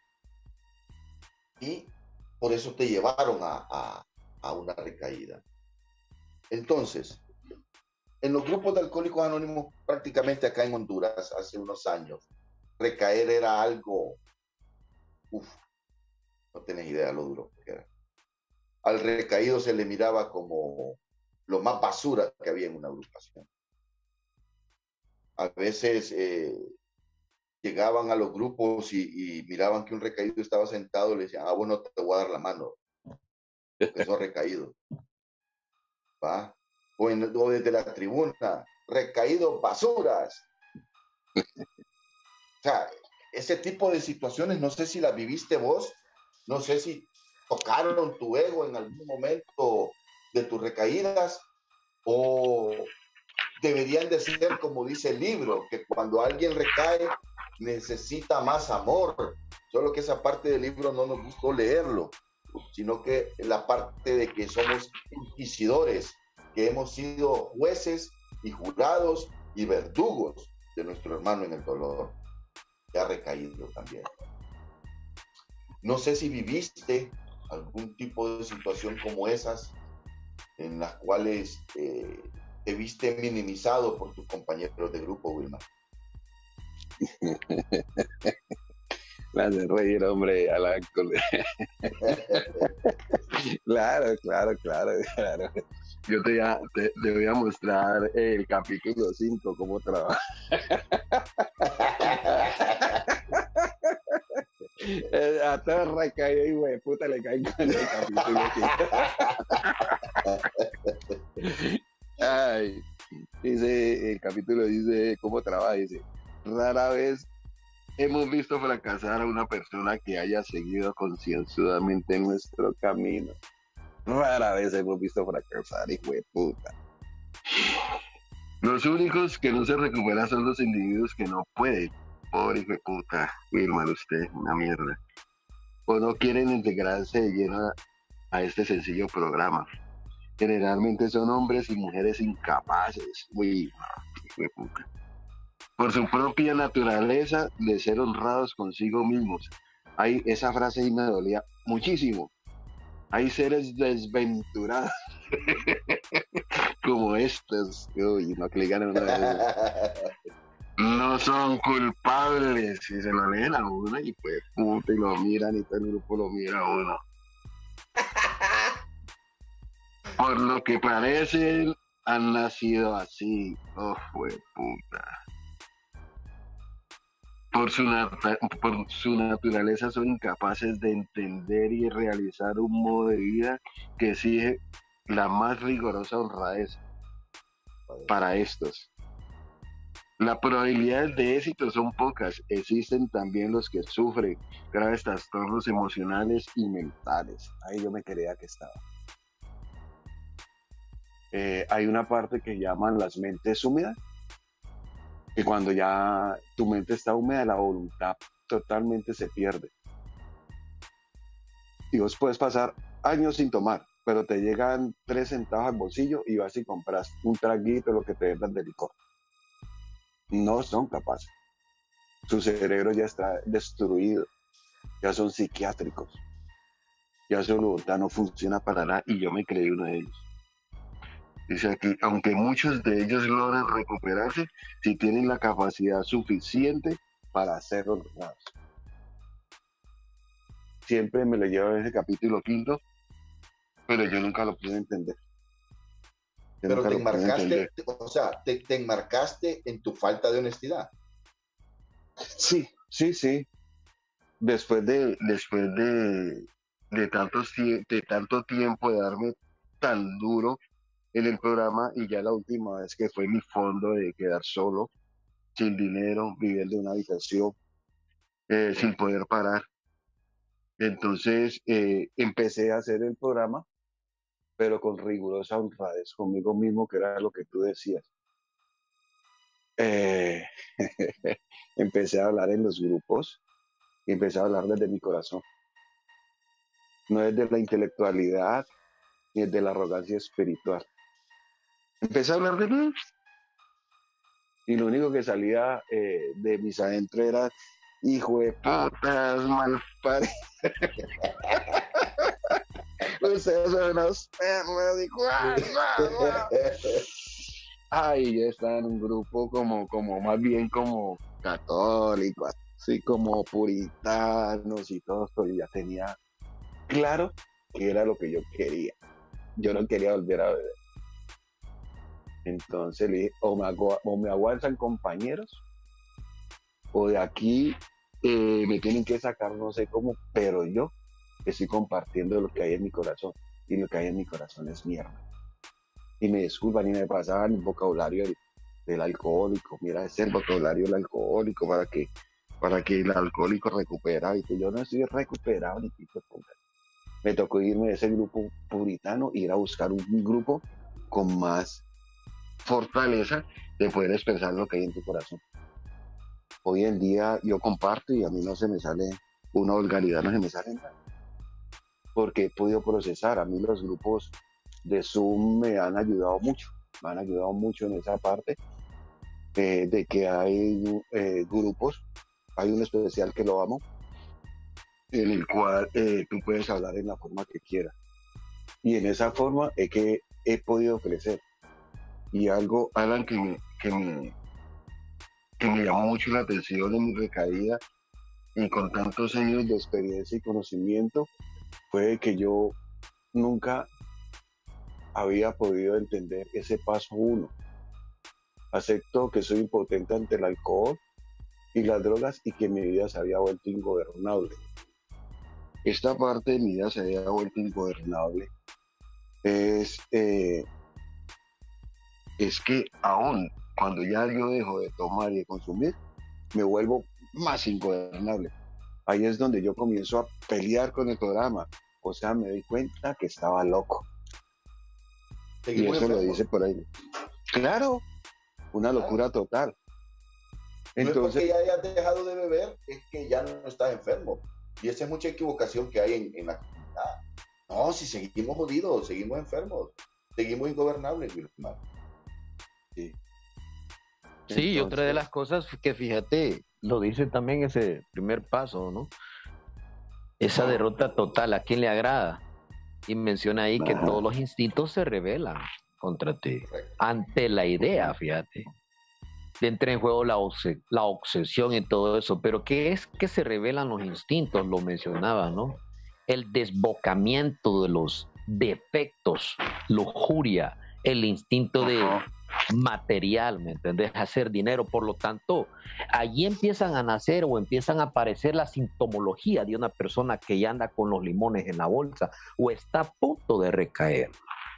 y por eso te llevaron a, a, a una recaída. Entonces, en los grupos de alcohólicos anónimos, prácticamente acá en Honduras, hace unos años, recaer era algo, uff, no tenés idea lo duro que era. Al recaído se le miraba como lo más basura que había en una agrupación. A veces eh, llegaban a los grupos y, y miraban que un recaído estaba sentado y le decían, ah, bueno, te voy a dar la mano, porque sos recaído. ¿Va? O, en, o desde la tribuna, recaídos basuras. O sea, ese tipo de situaciones, no sé si las viviste vos, no sé si tocaron tu ego en algún momento de tus recaídas, o deberían de ser como dice el libro, que cuando alguien recae necesita más amor, solo que esa parte del libro no nos gustó leerlo. sino que la parte de que somos inquisidores, que hemos sido jueces y jurados y verdugos de nuestro hermano en el dolor, que ha recaído también. No sé si viviste algún tipo de situación como esas, en las cuales eh, te viste minimizado por tus compañeros de grupo, Wilmar. Me hace reír, hombre, a la... Claro, claro, claro, claro. Yo te, ya, te, te voy a mostrar el capítulo cinco, cómo trabaja. A todo recaído y güey, puta, le caigo en el capítulo cinco. Ay, dice, el capítulo dice, ¿cómo trabaja? Dice, rara vez hemos visto fracasar a una persona que haya seguido concienzudamente nuestro camino. Rara vez hemos visto fracasar, hijo de puta. Los únicos que no se recuperan son los individuos que no pueden. Pobre hijo de puta, Wilmar, usted, una mierda. O no quieren integrarse de lleno a, a este sencillo programa. Generalmente son hombres y mujeres incapaces, Wilmar, hijo de puta. Por su propia naturaleza de ser honrados consigo mismos. Hay, esa frase ahí me dolía muchísimo. Hay seres desventurados como estos, uy, no que le ganan una vez. No son culpables, y se lo leen a uno y pues puta, y lo miran y todo el grupo lo mira a uno. Por lo que parecen, han nacido así, oh, fue puta. Por su, nat- por su naturaleza son incapaces de entender y realizar un modo de vida que exige la más rigurosa honradez para estos. Las probabilidades de éxito son pocas. Existen también los que sufren graves trastornos emocionales y mentales. Ahí yo me creía que estaba. Eh, hay una parte que llaman las mentes húmedas, que cuando ya tu mente está húmeda, la voluntad totalmente se pierde. Y vos puedes pasar años sin tomar, pero te llegan tres centavos al bolsillo y vas y compras un traguito, lo que te vendan de licor. No son capaces. Su cerebro ya está destruido, ya son psiquiátricos, ya su voluntad no funciona para nada, y yo me creí uno de ellos. Dice aquí, aunque muchos de ellos logran recuperarse, si tienen la capacidad suficiente para ser honrados. Siempre me lo llevo en ese capítulo quinto, pero yo nunca lo pude entender. Yo Pero te nunca lo pude enmarcaste, entender. o sea, te, te enmarcaste en tu falta de honestidad. Sí, sí, sí. Después de, después de, de, tantos, tie- de tanto tiempo de darme tan duro en el programa, y ya la última vez que fue mi fondo de quedar solo, sin dinero, viviendo en una habitación, eh, sin poder parar. Entonces eh, empecé a hacer el programa, pero con rigurosa honradez conmigo mismo, que era lo que tú decías. Eh, empecé a hablar en los grupos y empecé a hablar desde mi corazón. No desde la intelectualidad ni desde la arrogancia espiritual. Empecé a hablar de mí. Y lo único que salía eh, de mis adentro era, hijo de putas, malparidos. Ustedes son unos perros. Y guau, guau, guau. Ay, yo estaba en un grupo como, como más bien como católico, así como puritanos y todo esto. Y ya tenía claro que era lo que yo quería. Yo no quería volver a beber. Entonces le dije, o me, agu- o me aguantan compañeros, o de aquí eh, me tienen que sacar, no sé cómo, pero yo estoy compartiendo lo que hay en mi corazón, y lo que hay en mi corazón es mierda. Y me disculpan y me pasaban el vocabulario del, del alcohólico. Mira, ese es el vocabulario del alcohólico para que, para que el alcohólico recupera. Y que yo no estoy recuperado ni pico de puta. Me tocó irme de ese grupo puritano e ir a buscar un, un grupo con más fortaleza de poder expresar lo que hay en tu corazón. Hoy en día yo comparto y a mí no se me sale una vulgaridad, no se me sale nada. porque he podido procesar. A mí los grupos de Zoom me han ayudado mucho, me han ayudado mucho en esa parte eh, de que hay eh, grupos, hay un especial que lo amo, en el cual eh, tú puedes hablar en la forma que quieras. Y en esa forma es que he podido crecer. Y algo, Alan, que me, que me, que me llamó mucho la atención en mi recaída, y con tantos años de experiencia y conocimiento, fue que yo nunca había podido entender ese paso uno. Acepto que soy impotente ante el alcohol y las drogas y que mi vida se había vuelto ingobernable. Esta parte de mi vida se había vuelto ingobernable es, eh, es que aún cuando ya yo dejo de tomar y de consumir, me vuelvo más ingobernable. Ahí es donde yo comienzo a pelear con el programa. O sea, me doy cuenta que estaba loco. Y eso lo dice por ahí. Claro, una locura total. Entonces, no es porque ya hayas dejado de beber, es que ya no estás enfermo. Y esa es mucha equivocación que hay en, en la comunidad. No, si seguimos jodidos, seguimos enfermos, seguimos ingobernables, Wilmar. Sí. Sí, y otra de las cosas que fíjate, lo dice también ese primer paso, ¿no? Esa derrota total, ¿a quién le agrada? Y menciona ahí que todos los instintos se rebelan contra ti, ante la idea, fíjate. Entra en juego la, obs- la obsesión y todo eso, pero ¿qué es que se revelan los instintos? Lo mencionaba, ¿no? El desbocamiento de los defectos, lujuria, el instinto de material, ¿me entendés? Hacer dinero. Por lo tanto, allí empiezan a nacer o empiezan a aparecer la sintomología de una persona que ya anda con los limones en la bolsa o está a punto de recaer.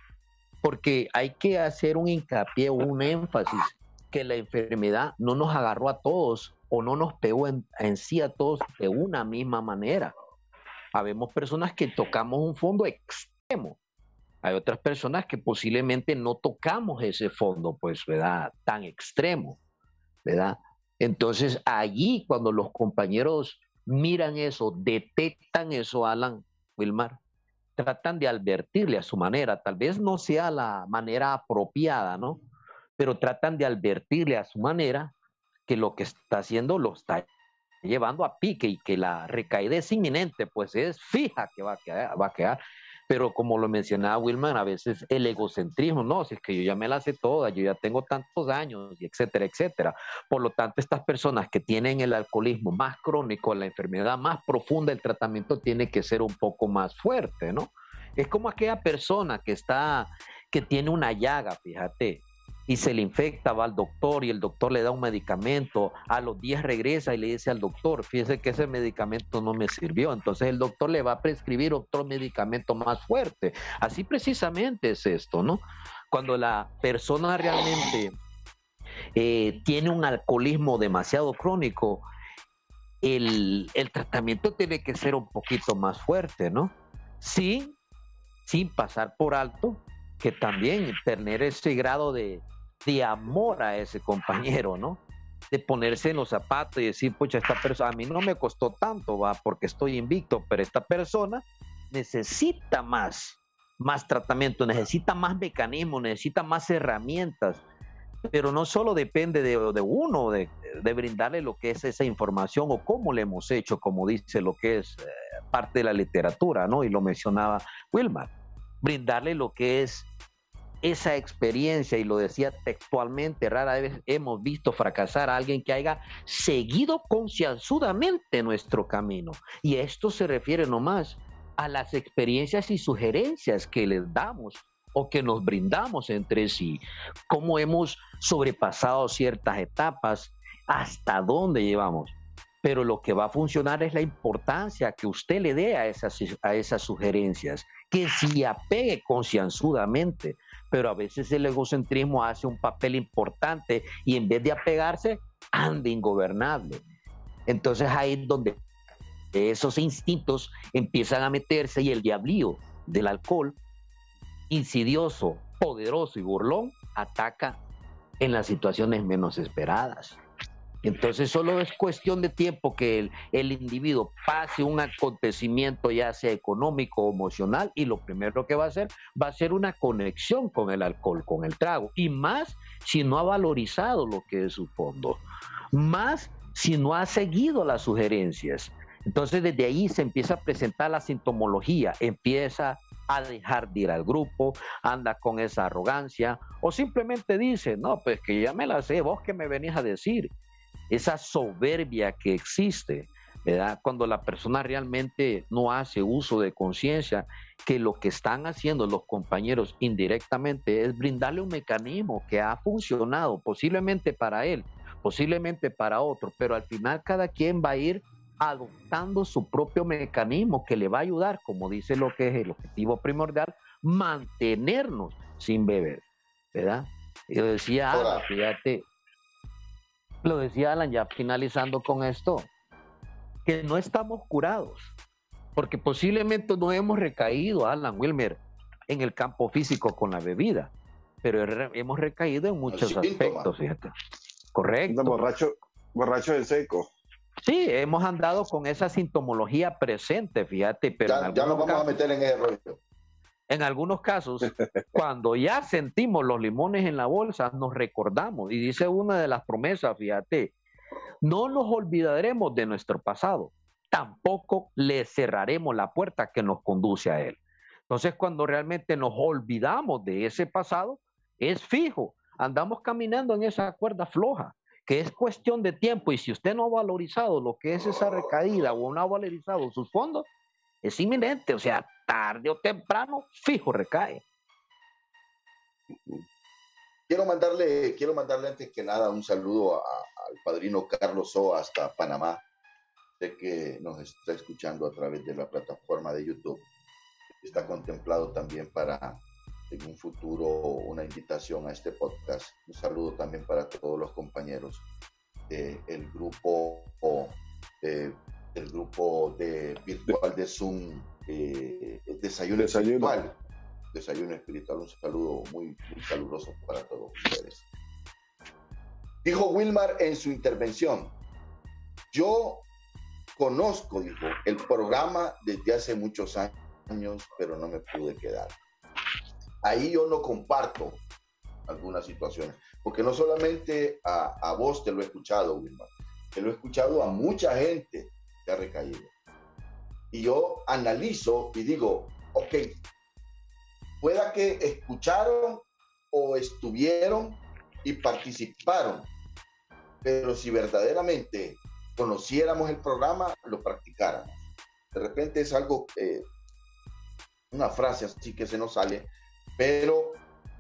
Porque hay que hacer un hincapié, un énfasis, que la enfermedad no nos agarró a todos o no nos pegó en, en sí a todos de una misma manera. Habemos personas que tocamos un fondo extremo. Hay otras personas que posiblemente no tocamos ese fondo, pues, ¿verdad? Tan extremo, ¿verdad? Entonces, allí cuando los compañeros miran eso, detectan eso, Alan, Wilmar, tratan de advertirle a su manera. Tal vez no sea la manera apropiada, ¿no? Pero tratan de advertirle a su manera que lo que está haciendo lo está llevando a pique y que la recaída es inminente, pues es fija que va a quedar, va a quedar. Pero como lo mencionaba Wilmar, a veces el egocentrismo, no, si es que yo ya me la sé toda, yo ya tengo tantos años, y etcétera, etcétera. Por lo tanto, estas personas que tienen el alcoholismo más crónico, la enfermedad más profunda, el tratamiento tiene que ser un poco más fuerte, ¿no? Es como aquella persona que está, que tiene una llaga, fíjate, y se le infecta, va al doctor y el doctor le da un medicamento, a los días regresa y le dice al doctor, fíjese que ese medicamento no me sirvió, entonces el doctor le va a prescribir otro medicamento más fuerte. Así precisamente es esto, ¿no? Cuando la persona realmente eh, tiene un alcoholismo demasiado crónico, el, el tratamiento tiene que ser un poquito más fuerte, ¿no? Sin, sin pasar por alto que también tener ese grado de de amor a ese compañero, ¿no? De ponerse en los zapatos y decir, pucha, esta persona, a mí no me costó tanto, va, porque estoy invicto, pero esta persona necesita más, más tratamiento, necesita más mecanismos, necesita más herramientas, pero no solo depende de, de uno, de, de brindarle lo que es esa información o cómo le hemos hecho, como dice lo que es eh, parte de la literatura, ¿no? Y lo mencionaba Wilmar, brindarle lo que es esa experiencia, y lo decía textualmente, rara vez hemos visto fracasar a alguien que haya seguido concienzudamente nuestro camino. Y esto se refiere nomás a las experiencias y sugerencias que les damos o que nos brindamos entre sí, cómo hemos sobrepasado ciertas etapas, hasta dónde llevamos. Pero lo que va a funcionar es la importancia que usted le dé a esas, a esas sugerencias, que se apegue concienzudamente. Pero a veces el egocentrismo hace un papel importante y en vez de apegarse, anda ingobernable. Entonces ahí es donde esos instintos empiezan a meterse y el diablío del alcohol, insidioso, poderoso y burlón, ataca en las situaciones menos esperadas. Entonces solo es cuestión de tiempo que el, el individuo pase un acontecimiento ya sea económico o emocional y lo primero que va a hacer va a ser una conexión con el alcohol, con el trago, y más si no ha valorizado lo que es su fondo, más si no ha seguido las sugerencias. Entonces desde ahí se empieza a presentar la sintomología, empieza a dejar de ir al grupo, anda con esa arrogancia o simplemente dice, no, pues que ya me la sé, vos que me venís a decir. Esa soberbia que existe, ¿verdad? Cuando la persona realmente no hace uso de conciencia, que lo que están haciendo los compañeros indirectamente es brindarle un mecanismo que ha funcionado posiblemente para él, posiblemente para otro, pero al final cada quien va a ir adoptando su propio mecanismo que le va a ayudar, como dice lo que es el objetivo primordial, mantenernos sin beber, ¿verdad? Yo decía, ah, fíjate, lo decía Alan, ya finalizando con esto, que no estamos curados, porque posiblemente no hemos recaído, Alan, Wilmer, en el campo físico con la bebida, pero hemos recaído en muchos aspectos, fíjate. Correcto. Borracho, borracho de seco. Sí, hemos andado con esa sintomología presente, fíjate, pero ya, ya nos vamos casos, a meter en ese rollo. En algunos casos, cuando ya sentimos los limones en la bolsa, nos recordamos. Y dice una de las promesas, fíjate, no nos olvidaremos de nuestro pasado, tampoco le cerraremos la puerta que nos conduce a él. Entonces, cuando realmente nos olvidamos de ese pasado, es fijo, andamos caminando en esa cuerda floja, que es cuestión de tiempo. Y si usted no ha valorizado lo que es esa recaída o no ha valorizado sus fondos, es inminente, o sea, tarde o temprano, fijo, recae. Quiero mandarle, quiero mandarle antes que nada un saludo a, al padrino Carlos O hasta Panamá. Sé que nos está escuchando a través de la plataforma de YouTube. Está contemplado también para en un futuro una invitación a este podcast. Un saludo también para todos los compañeros del grupo eh, el grupo de virtual de Zoom, eh, Desayuno, Desayuno Espiritual. Desayuno Espiritual, un saludo muy, muy caluroso para todos ustedes. Dijo Wilmar en su intervención, yo conozco, dijo, el programa desde hace muchos años, pero no me pude quedar. Ahí yo no comparto algunas situaciones, porque no solamente a, a vos te lo he escuchado, Wilmar, te lo he escuchado a mucha gente que ha recaído. Y yo analizo y digo, ok, pueda que escucharon o estuvieron y participaron, pero si verdaderamente conociéramos el programa, lo practicáramos. De repente es algo, eh, una frase así que se nos sale, pero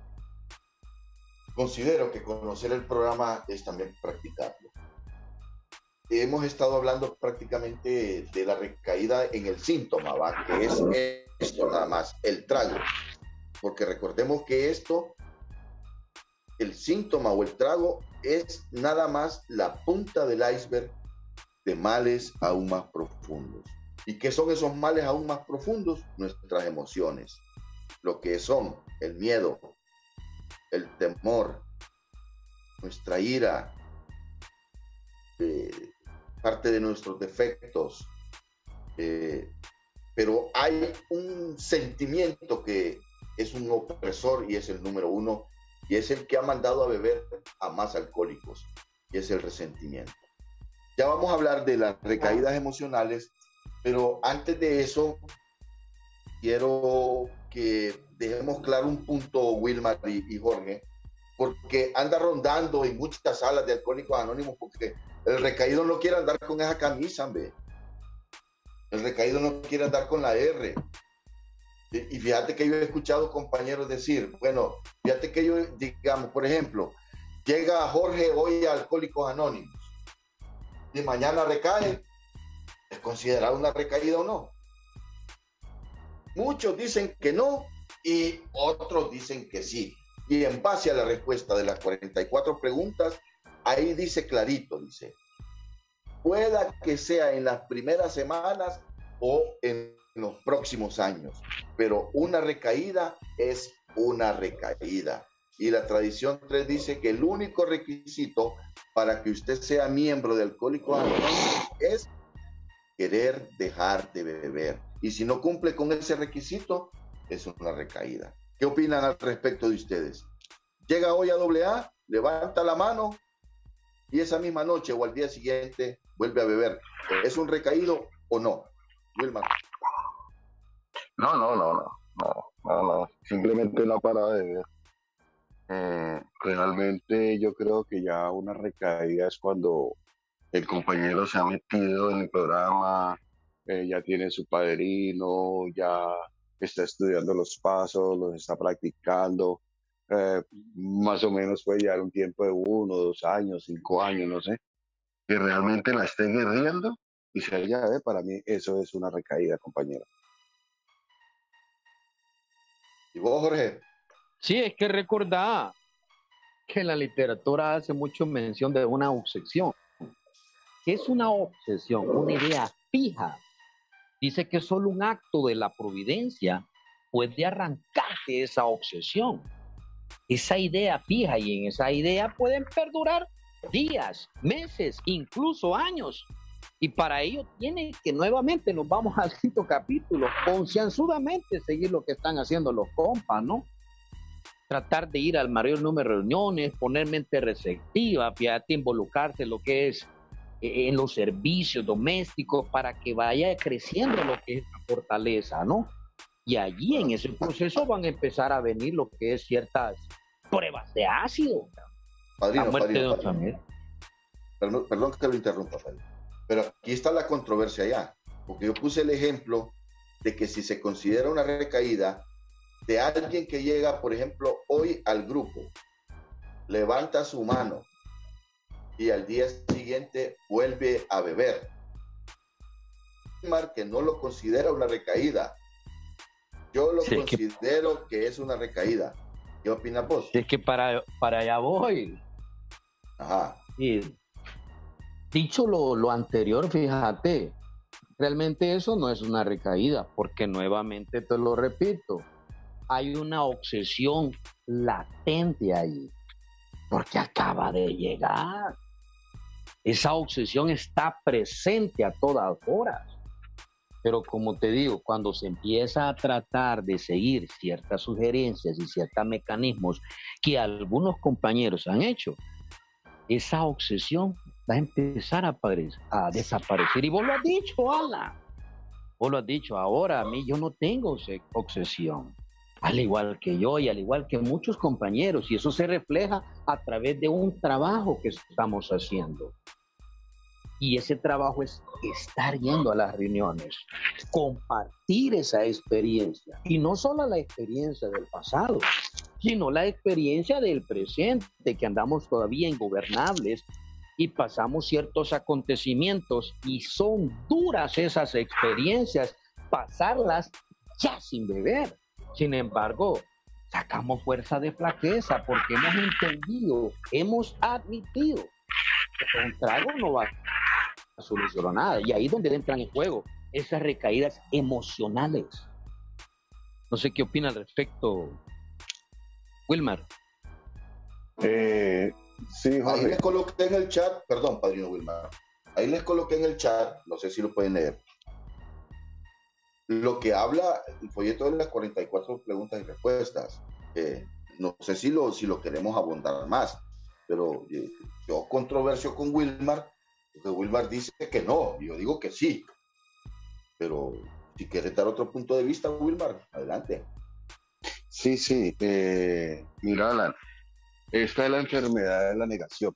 considero que conocer el programa es también practicarlo. Hemos estado hablando prácticamente de la recaída en el síntoma, ¿va? Que es esto nada más, el trago. Porque recordemos que esto, el síntoma o el trago, es nada más la punta del iceberg de males aún más profundos. ¿Y qué son esos males aún más profundos? Nuestras emociones. Lo que son el miedo, el temor, nuestra ira, eh, parte de nuestros defectos, eh, pero hay un sentimiento que es un opresor y es el número uno, y es el que ha mandado a beber a más alcohólicos, y es el resentimiento. Ya vamos a hablar de las recaídas emocionales, pero antes de eso quiero que dejemos claro un punto, Wilmar y, y Jorge, porque anda rondando en muchas salas de Alcohólicos Anónimos, porque el recaído no quiere andar con esa camisa, hombre. El recaído no quiere andar con la R. Y fíjate que yo he escuchado compañeros decir, bueno, fíjate que yo, digamos, por ejemplo, llega Jorge hoy a Alcohólicos Anónimos y mañana recae, ¿es considerado una recaída o no? Muchos dicen que no y otros dicen que sí. Y en base a la respuesta de las cuarenta y cuatro preguntas, ahí dice clarito, dice, pueda que sea en las primeras semanas o en los próximos años, pero una recaída es una recaída. Y la tradición tres dice que el único requisito para que usted sea miembro de Alcohólicos Anónimos es querer dejar de beber. Y si no cumple con ese requisito, es una recaída. ¿Qué opinan al respecto de ustedes? Llega hoy a doble A, levanta la mano y esa misma noche o al día siguiente vuelve a beber. ¿Es un recaído o no? Wilmar. No, no, no, no, no, no, no. Simplemente no para de beber. Eh, realmente yo creo que ya una recaída es cuando el compañero se ha metido en el programa, eh, ya tiene su padrino, ya está estudiando los pasos, los está practicando, eh, más o menos puede llevar un tiempo de uno, dos años, cinco años, no sé, que realmente la esté guerreando y se haya de, para mí eso es una recaída, compañero. ¿Y vos, Jorge? Sí, es que recordá que la literatura hace mucho mención de una obsesión. ¿Qué es una obsesión? Una idea fija. Dice que solo un acto de la providencia puede arrancarte esa obsesión, esa idea fija, y en esa idea pueden perdurar días, meses, incluso años. Y para ello tiene que nuevamente, nos vamos al quinto capítulo, concienzudamente seguir lo que están haciendo los compas, ¿no? Tratar de ir al mayor número de reuniones, poner mente receptiva, fíjate, involucrarse en lo que es eh, en los servicios domésticos para que vaya creciendo lo que es la fortaleza, ¿no? Y allí en ese proceso van a empezar a venir lo que es ciertas pruebas de ácido. Padrino, la muerte padrino, de una padrino. familia. Perdón, perdón que lo interrumpa, padrino. Pero aquí está la controversia ya, porque yo puse el ejemplo de que si se considera una recaída de alguien que llega, por ejemplo, hoy al grupo, levanta su mano y al día siguiente vuelve a beber, que no lo considera una recaída. Yo lo Sí, es que, considero que es una recaída. ¿Qué opinas vos? es que para, para allá voy. Ajá. Y dicho lo, lo anterior, fíjate, realmente eso no es una recaída, porque nuevamente te lo repito, hay una obsesión latente ahí, porque acaba de llegar. Esa obsesión está presente a todas horas. Pero como te digo, cuando se empieza a tratar de seguir ciertas sugerencias y ciertos mecanismos que algunos compañeros han hecho, esa obsesión va a empezar a, a desaparecer. Y vos lo has dicho, Ala. Vos lo has dicho, ahora a mí yo no tengo obsesión. Al igual que yo y al igual que muchos compañeros. Y eso se refleja a través de un trabajo que estamos haciendo. Y ese trabajo es estar yendo a las reuniones, compartir esa experiencia. Y no solo la experiencia del pasado, sino la experiencia del presente, que andamos todavía ingobernables y pasamos ciertos acontecimientos y son duras esas experiencias, pasarlas ya sin beber. Sin embargo, sacamos fuerza de flaqueza porque hemos entendido, hemos admitido que un trago no va a solucionar nada. Y ahí es donde entran en juego esas recaídas emocionales. No sé qué opina al respecto, Wilmar. Eh, sí, Jorge. Ahí les coloqué en el chat, perdón, padrino Wilmar, ahí les coloqué en el chat, no sé si lo pueden leer, lo que habla el folleto de las cuarenta y cuatro preguntas y respuestas. Eh, no sé si lo, si lo queremos abundar más, pero eh, yo controversio con Wilmar, porque Wilmar dice que no, y yo digo que sí. Pero si quieres dar otro punto de vista, Wilmar, adelante. Sí, sí. Eh, mira, Alan, esta es la enfermedad de la negación.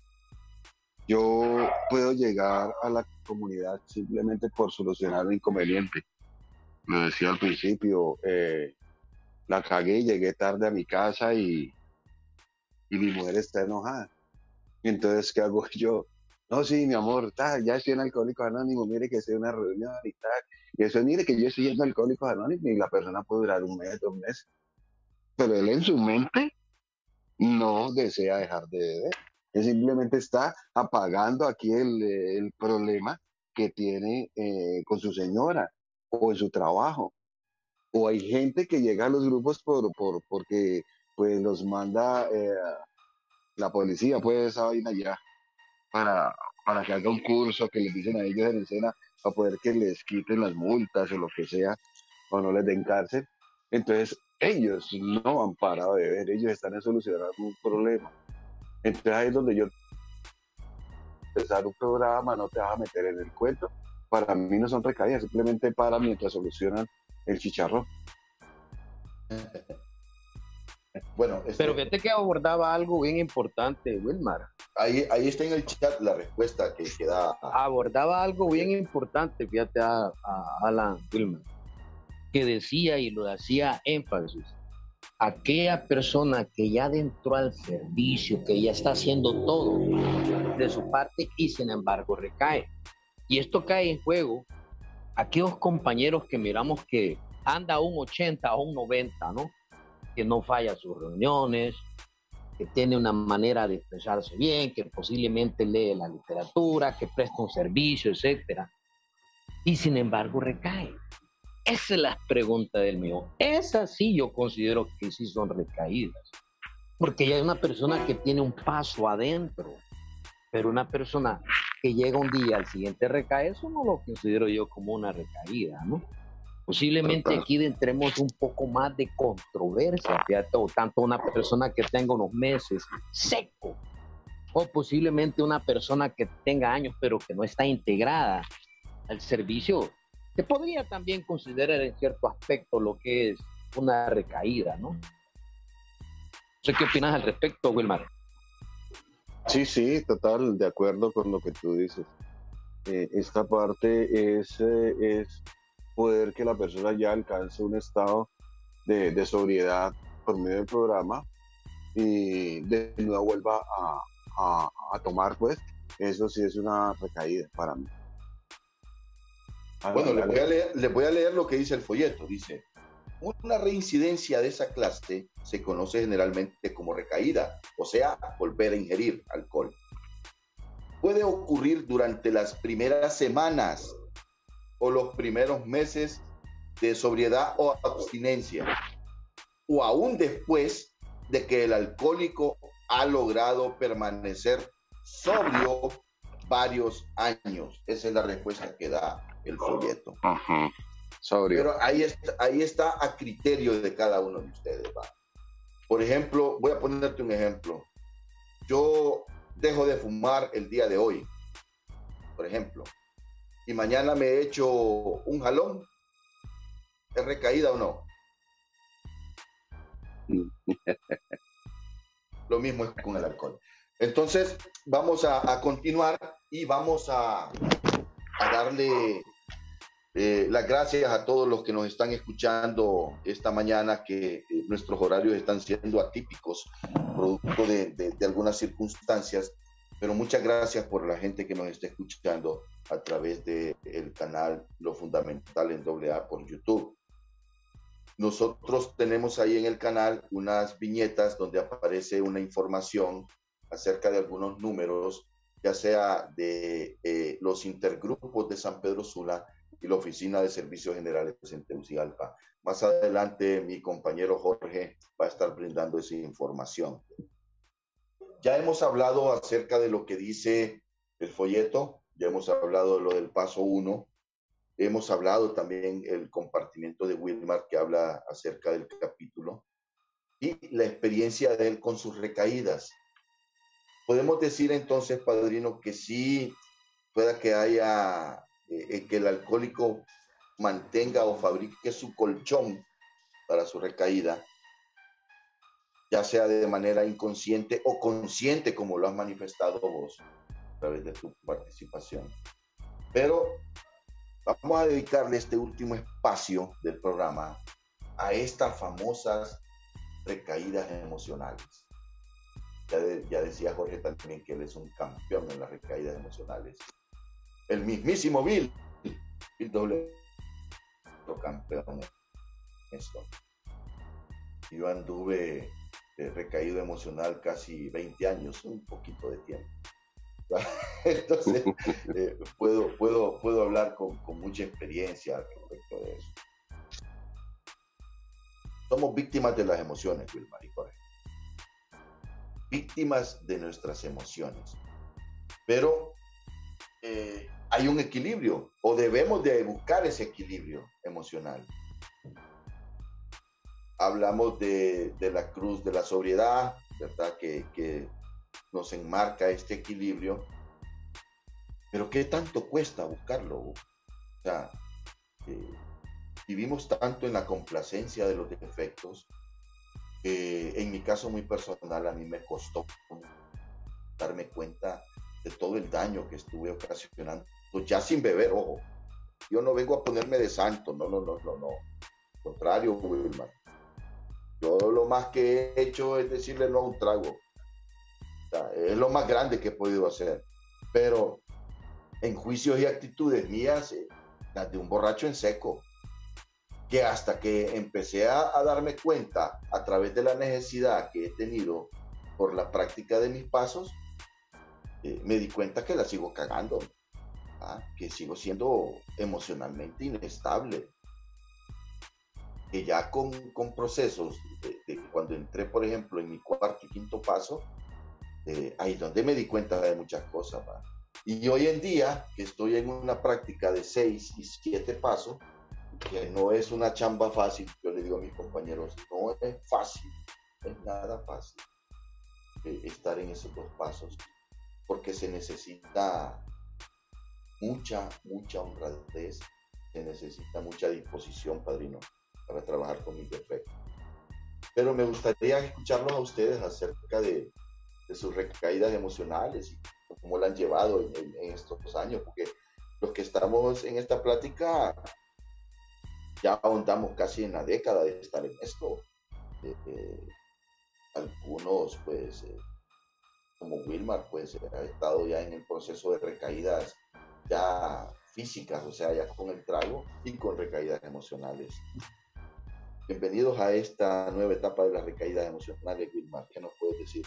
Yo puedo llegar a la comunidad simplemente por solucionar un inconveniente. Lo decía al principio, eh, la cagué, llegué tarde a mi casa y, y mi mujer está enojada. Entonces, ¿qué hago yo? No, sí, mi amor, tal, ya estoy en Alcohólicos Anónimos, mire que estoy en una reunión y tal. Y eso, mire que yo estoy en Alcohólicos Anónimos y la persona puede durar un mes, dos meses. Pero él en su mente no desea dejar de beber. Él simplemente está apagando aquí el, el problema que tiene eh, con su señora o en su trabajo. O hay gente que llega a los grupos por, por, porque pues los manda eh, la policía, pues esa vaina ya, para, para que haga un curso que les dicen a ellos en escena, para poder que les quiten las multas o lo que sea, o no les den cárcel. Entonces, ellos no han parado de ver, ellos están en solucionar un problema. Entonces ahí es donde yo empezar un programa, no te vas a meter en el cuento. Para mí no son recaídas, simplemente para mientras solucionan el chicharrón. Bueno, este, pero fíjate que abordaba algo bien importante, Wilmar. Ahí, ahí está en el chat la respuesta que, que da. Abordaba algo bien importante, fíjate a, a Alan Wilmar, que decía y lo hacía énfasis. Aquella persona que ya entró al servicio, que ya está haciendo todo de su parte y sin embargo recae. Y esto cae en juego aquellos compañeros que miramos que anda a un ochenta o un noventa, ¿no? Que no falla sus reuniones, que tiene una manera de expresarse bien, que posiblemente lee la literatura, que presta un servicio, etcétera. Y sin embargo recae. Esa es la pregunta del mío. Esas sí yo considero que sí son recaídas. Porque ya hay una persona que tiene un paso adentro, pero una persona que llega un día al siguiente recae, eso no lo considero yo como una recaída, ¿no? Posiblemente aquí entremos un poco más de controversia, fíjate, o tanto una persona que tenga unos meses seco, o posiblemente una persona que tenga años pero que no está integrada al servicio, se podría también considerar en cierto aspecto lo que es una recaída, ¿no? No sé qué opinas al respecto, Wilmar. Sí, sí, total, de acuerdo con lo que tú dices. Eh, esta parte es, eh, es poder que la persona ya alcance un estado de, de sobriedad por medio del programa y de nuevo vuelva a, a, a tomar, pues, eso sí es una recaída para mí. Bueno, les voy, a leer, les voy a leer lo que dice el folleto. Dice, una reincidencia de esa clase se conoce generalmente como recaída, o sea, volver a ingerir alcohol. Puede ocurrir durante las primeras semanas o los primeros meses de sobriedad o abstinencia, o aún después de que el alcohólico ha logrado permanecer sobrio varios años. Esa es la respuesta que da el folleto. Ajá. Sobrio. Pero ahí está, ahí está a criterio de cada uno de ustedes, ¿va? Por ejemplo, voy a ponerte un ejemplo. Yo dejo de fumar el día de hoy, por ejemplo, y mañana me echo un jalón, ¿es recaída o no? Lo mismo es con el alcohol. Entonces, vamos a, a continuar y vamos a, a darle eh, las gracias a todos los que nos están escuchando esta mañana, que eh, nuestros horarios están siendo atípicos, producto de, de, de algunas circunstancias, pero muchas gracias por la gente que nos está escuchando a través del canal Lo Fundamental en doble A por YouTube. Nosotros tenemos ahí en el canal unas viñetas donde aparece una información acerca de algunos números, ya sea de eh, los intergrupos de San Pedro Sula y la Oficina de Servicios Generales en Tegucigalpa. Más adelante mi compañero Jorge va a estar brindando esa información. Ya hemos hablado acerca de lo que dice el folleto, ya hemos hablado de lo del paso uno, hemos hablado también el compartimiento de Wilmar que habla acerca del capítulo y la experiencia de él con sus recaídas. Podemos decir entonces, padrino, que sí pueda que haya, eh, que el alcohólico mantenga o fabrique su colchón para su recaída, ya sea de manera inconsciente o consciente, como lo has manifestado vos a través de tu participación. Pero vamos a dedicarle este último espacio del programa a estas famosas recaídas emocionales. Ya, de, ya decía Jorge también que él es un campeón en las recaídas emocionales. El mismísimo Bill, Bill doble campeón en esto. Yo anduve eh, recaído emocional casi veinte años, un poquito de tiempo. Entonces, eh, puedo, puedo, puedo hablar con, con mucha experiencia respecto de eso. Somos víctimas de las emociones, Wilmar y Jorge. víctimas de nuestras emociones. Pero eh, hay un equilibrio, o debemos de buscar ese equilibrio emocional. Hablamos de, de la cruz de la sobriedad, ¿verdad? Que, que nos enmarca este equilibrio. Pero ¿qué tanto cuesta buscarlo? O sea, eh, vivimos tanto en la complacencia de los defectos, que en mi caso muy personal a mí me costó darme cuenta de todo el daño que estuve ocasionando, ya sin beber, ojo. Yo no vengo a ponerme de santo, no, no, no, no, no. Al contrario, Wilmar. Yo lo más que he hecho es decirle no a un trago. O sea, es lo más grande que he podido hacer. Pero en juicios y actitudes mías, eh, las de un borracho en seco, que hasta que empecé a, a darme cuenta a través de la necesidad que he tenido por la práctica de mis pasos, eh, me di cuenta que la sigo cagando, ¿ah? Que sigo siendo emocionalmente inestable, que ya con, con procesos de, de cuando entré, por ejemplo, en mi cuarto y quinto paso, eh, ahí donde me di cuenta de muchas cosas, ¿va? Y hoy en día, que estoy en una práctica de seis y siete pasos, que no es una chamba fácil, yo le digo a mis compañeros, no es fácil, no es nada fácil eh, estar en esos dos pasos, porque se necesita mucha, mucha honradez, se necesita mucha disposición, padrino, para trabajar con mis defectos. Pero me gustaría escucharlos a ustedes acerca de, de sus recaídas emocionales y cómo la han llevado en, en, en estos años, porque los que estamos en esta plática ya ahondamos casi en la década de estar en esto. Eh, eh, algunos, pues, eh, como Wilmar, pues, ha estado ya en el proceso de recaídas ya físicas, o sea, ya con el trago y con recaídas emocionales. Bienvenidos a esta nueva etapa de las recaídas emocionales, Wilmar. ¿Qué nos puedes decir?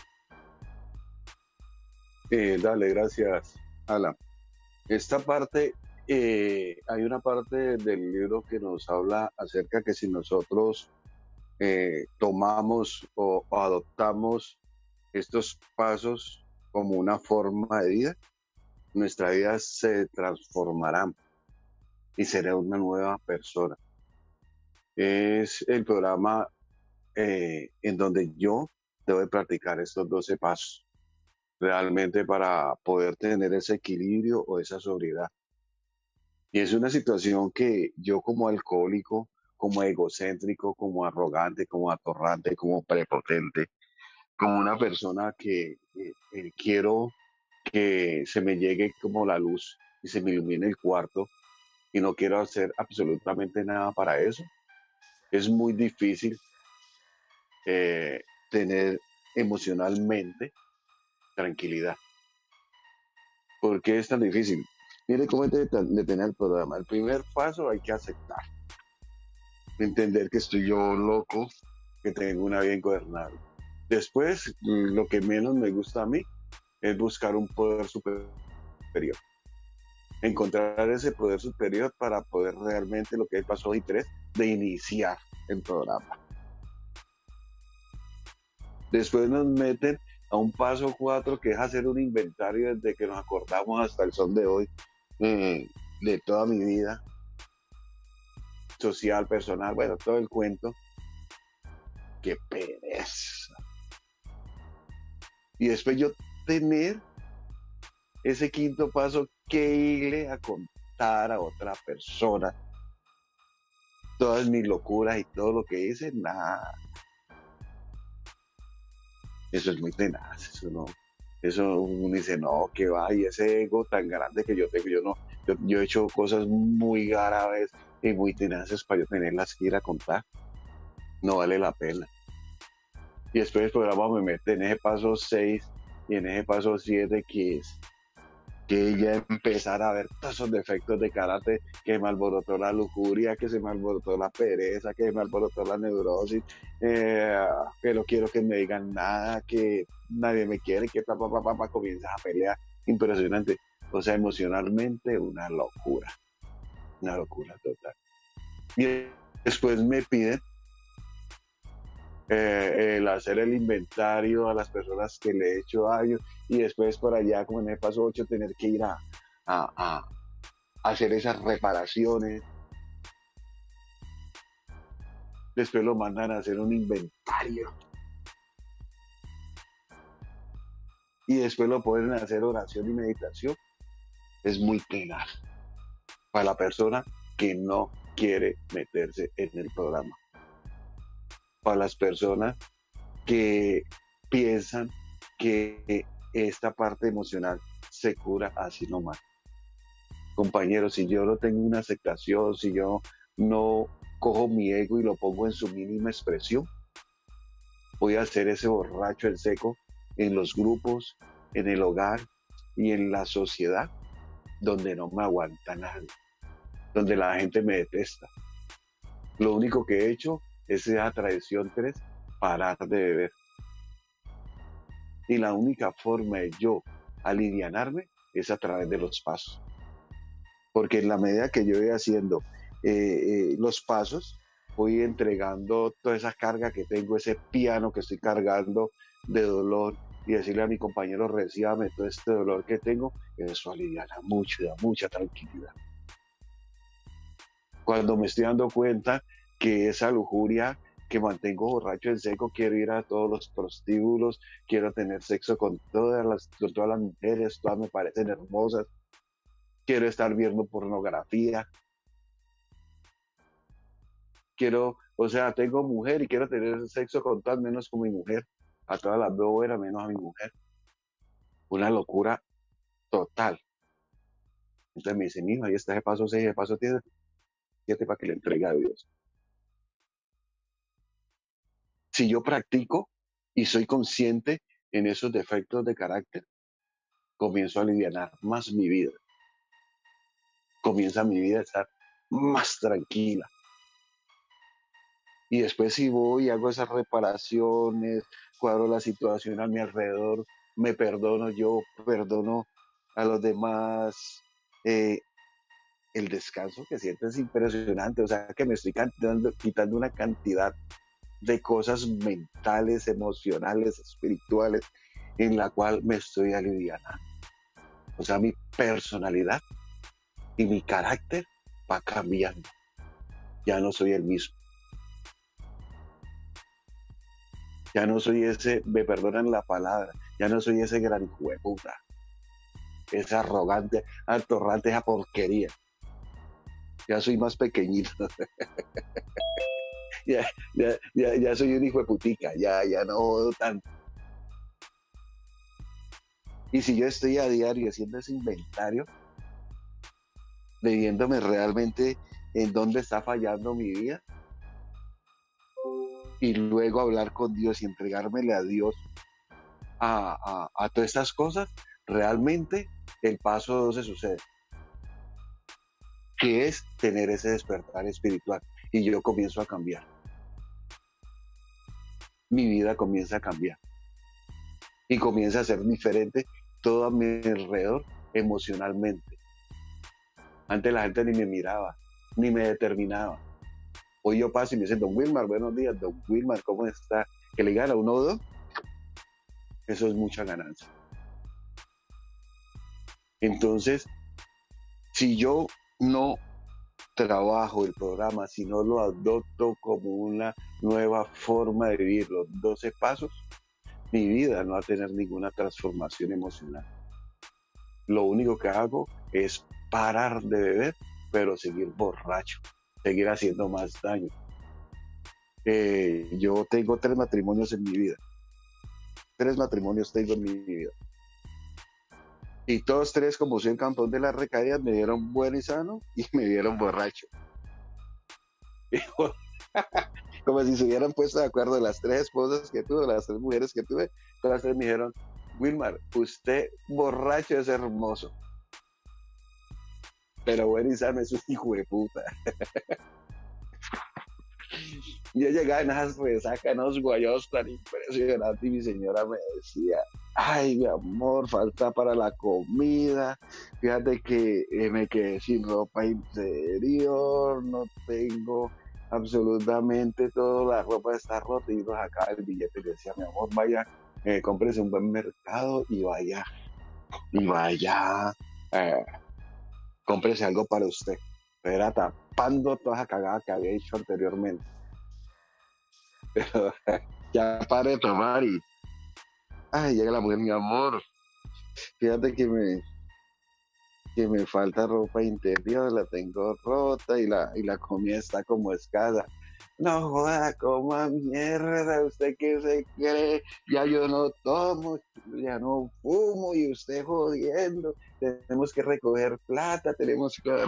Eh, dale, gracias, Alan. Esta parte, eh, hay una parte del libro que nos habla acerca que si nosotros eh, tomamos o, o adoptamos estos pasos como una forma de vida, nuestra vida se transformará y será una nueva persona. Es el programa eh, en donde yo debo de practicar estos doce pasos realmente para poder tener ese equilibrio o esa sobriedad. Y es una situación que yo como alcohólico, como egocéntrico, como arrogante, como atorrante, como prepotente, como una persona que eh, eh, quiero que se me llegue como la luz y se me ilumine el cuarto y no quiero hacer absolutamente nada para eso, es muy difícil eh, tener emocionalmente tranquilidad. ¿Por qué es tan difícil? Mire cómo es de, de tener el programa. El primer paso hay que aceptar, entender que estoy yo loco, que tengo una vida ingobernable. Después, lo que menos me gusta a mí es buscar un poder superior. Encontrar ese poder superior para poder realmente, lo que es el paso y tres, de iniciar el programa. Después nos meten a un paso cuatro, que es hacer un inventario desde que nos acordamos hasta el son de hoy, eh, de toda mi vida social, personal, bueno, todo el cuento. ¡Qué pereza! Y después yo tener ese quinto paso que irle a contar a otra persona todas mis locuras y todo lo que hice, nada. Eso es muy tenaz, eso no, eso uno dice, no, que va, y ese ego tan grande que yo tengo, yo no, yo, yo he hecho cosas muy graves y muy tenaces para yo tenerlas que ir a contar, no vale la pena. Y después el programa me mete en ese paso seis y en ese paso siete, que es que ya empezar a ver todos esos defectos de carácter, que me alborotó la lujuria, que se me alborotó la pereza, que me alborotó la neurosis, eh, que no quiero que me digan nada, que nadie me quiere, que papá, papá, papá, comienzas a pelear, impresionante. O sea, emocionalmente una locura, una locura total. Y después me piden eh, el hacer el inventario a las personas que le he hecho daño y después por allá, como en el paso ocho, tener que ir a, a, a hacer esas reparaciones. Después lo mandan a hacer un inventario. Y después lo ponen a hacer oración y meditación. Es muy tenaz para la persona que no quiere meterse en el programa. Para las personas que piensan que esta parte emocional se cura así nomás. Compañeros, si yo no tengo una aceptación, si yo no cojo mi ego y lo pongo en su mínima expresión, voy a hacer ese borracho en seco en los grupos, en el hogar y en la sociedad, donde no me aguanta nadie, donde la gente me detesta. Lo único que he hecho es esa tradición tres, parar de beber. Y la única forma de yo alivianarme es a través de los pasos. Porque en la medida que yo voy haciendo eh, eh, los pasos, voy entregando toda esa carga que tengo, ese piano que estoy cargando de dolor, y decirle a mi compañero, recíbame todo este dolor que tengo, eso aliviana mucho, da mucha tranquilidad. Cuando me estoy dando cuenta que esa lujuria que mantengo borracho en seco, quiero ir a todos los prostíbulos, quiero tener sexo con todas las, con todas las mujeres, todas me parecen hermosas, quiero estar viendo pornografía, quiero, o sea, tengo mujer y quiero tener sexo con todas menos con mi mujer, a todas las veo buenas menos a mi mujer. Una locura total. Entonces me dice, mijo, ahí está el paso seis, el paso siete para que le entregue a Dios. Si yo practico y soy consciente en esos defectos de carácter, comienzo a alivianar más mi vida. Comienza mi vida a estar más tranquila. Y después si voy y hago esas reparaciones, cuadro la situación a mi alrededor, me perdono yo, perdono a los demás, eh, el descanso que siento es impresionante, o sea que me estoy quitando, quitando una cantidad de cosas mentales, emocionales, espirituales, en la cual me estoy aliviando. O sea, mi personalidad y mi carácter va cambiando. Ya no soy el mismo. Ya no soy ese, me perdonan la palabra, ya no soy ese gran hijo de puta, ese arrogante, atorrante, esa porquería. Ya soy más pequeñito. ya, ya, ya, ya soy un hijo de putica, ya, ya no jodo tanto. Y si yo estoy a diario haciendo ese inventario, viéndome realmente en dónde está fallando mi vida, y luego hablar con Dios y entregármele a Dios a, a, a todas estas cosas, realmente el paso dos se sucede, que es tener ese despertar espiritual, y yo comienzo a cambiar. Mi vida comienza a cambiar y comienza a ser diferente todo a mi alrededor emocionalmente. Antes la gente ni me miraba, ni me determinaba. Hoy yo paso y me dicen, don Wilmar, buenos días, don Wilmar, ¿cómo está? Que le gana uno o dos, eso es mucha ganancia. Entonces, si yo no trabajo el programa, si no lo adopto como una nueva forma de vivir los doce pasos, mi vida no va a tener ninguna transformación emocional. Lo único que hago es parar de beber, pero seguir borracho, seguir haciendo más daño. Eh, yo tengo tres matrimonios en mi vida. Tres matrimonios tengo en mi vida. Y todos tres, como soy el campeón de las recaídas, me dieron bueno y sano y me dieron borracho. Como si se hubieran puesto de acuerdo las tres esposas que tuve, las tres mujeres que tuve, todas las tres me dijeron, Wilmar, usted borracho es hermoso, pero bueno y sano es un hijo de puta. Yo llegaba en esas resacas, en esos guayos tan impresionantes, y mi señora me decía, ay, mi amor, falta para la comida, fíjate que eh, me quedé sin ropa interior, no tengo absolutamente toda la ropa está rota y nos acaba el billete. Le decía, mi amor, vaya, eh, cómprese un buen mercado y vaya, y vaya, eh, cómprese algo para usted. Era tapando toda esa cagada que había hecho anteriormente. Pero ya paré de tomar y, ay, llega la mujer, mi amor, fíjate que me, que me falta ropa interior, la tengo rota y la, y la comida está como escasa. No joda, coma mierda, ¿usted qué se cree? Ya yo no tomo, ya no fumo y usted jodiendo. Tenemos que recoger plata, tenemos que...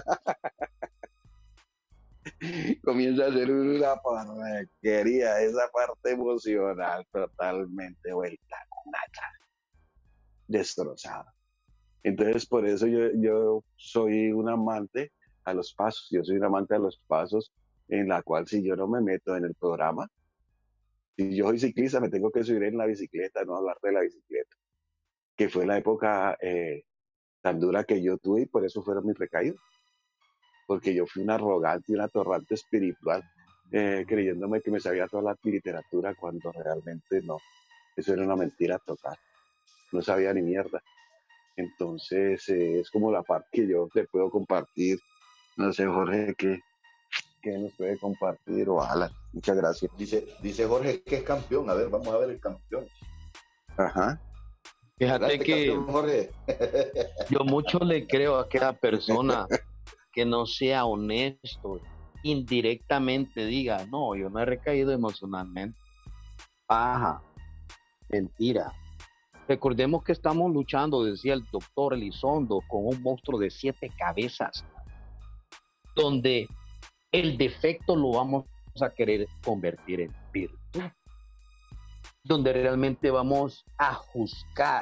Comienza a ser una porquería, esa parte emocional totalmente vuelta, nada, destrozada. Entonces, por eso yo, yo soy un amante a los pasos, yo soy un amante a los pasos, en la cual si yo no me meto en el programa, si yo soy ciclista, me tengo que subir en la bicicleta, no hablar de la bicicleta, que fue la época eh, tan dura que yo tuve y por eso fueron mis recaídas, porque yo fui un arrogante y un atorrante espiritual, eh, creyéndome que me sabía toda la literatura cuando realmente no, eso era una mentira total, no sabía ni mierda. Entonces eh, es como la parte que yo te puedo compartir. No sé, Jorge, ¿qué, qué nos puede compartir? Ojalá. Muchas gracias. Dice, dice Jorge que es campeón. A ver, vamos a ver el campeón. Ajá. Fíjate Este que campeón, Jorge. yo mucho le creo a aquella persona que no sea honesto, indirectamente diga, no, yo no he recaído emocionalmente. Paja, mentira. Recordemos que estamos luchando, decía el doctor Elizondo, con un monstruo de siete cabezas, donde el defecto lo vamos a querer convertir en virtud, donde realmente vamos a juzgar,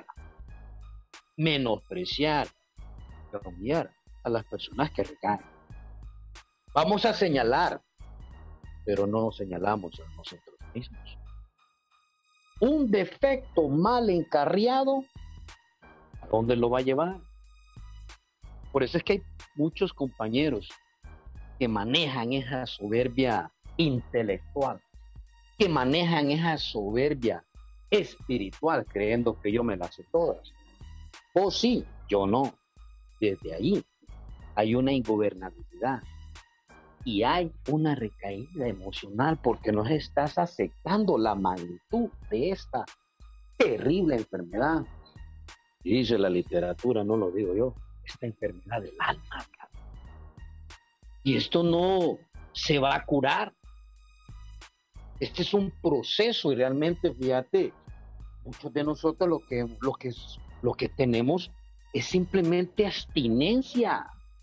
menospreciar, humillar a las personas que recaen. Vamos a señalar, pero no nos señalamos a nosotros mismos. Un defecto mal encarriado, ¿a dónde lo va a llevar? Por eso es que hay muchos compañeros que manejan esa soberbia intelectual, que manejan esa soberbia espiritual, creyendo que yo me las sé todas. O sí, yo no. Desde ahí hay una ingobernabilidad y hay una recaída emocional porque no estás aceptando la magnitud de esta terrible enfermedad. Y dice la literatura, no lo digo yo, esta enfermedad del alma. Y esto no se va a curar. Este es un proceso y realmente, fíjate, muchos de nosotros lo que, lo que, lo que tenemos es simplemente abstinencia.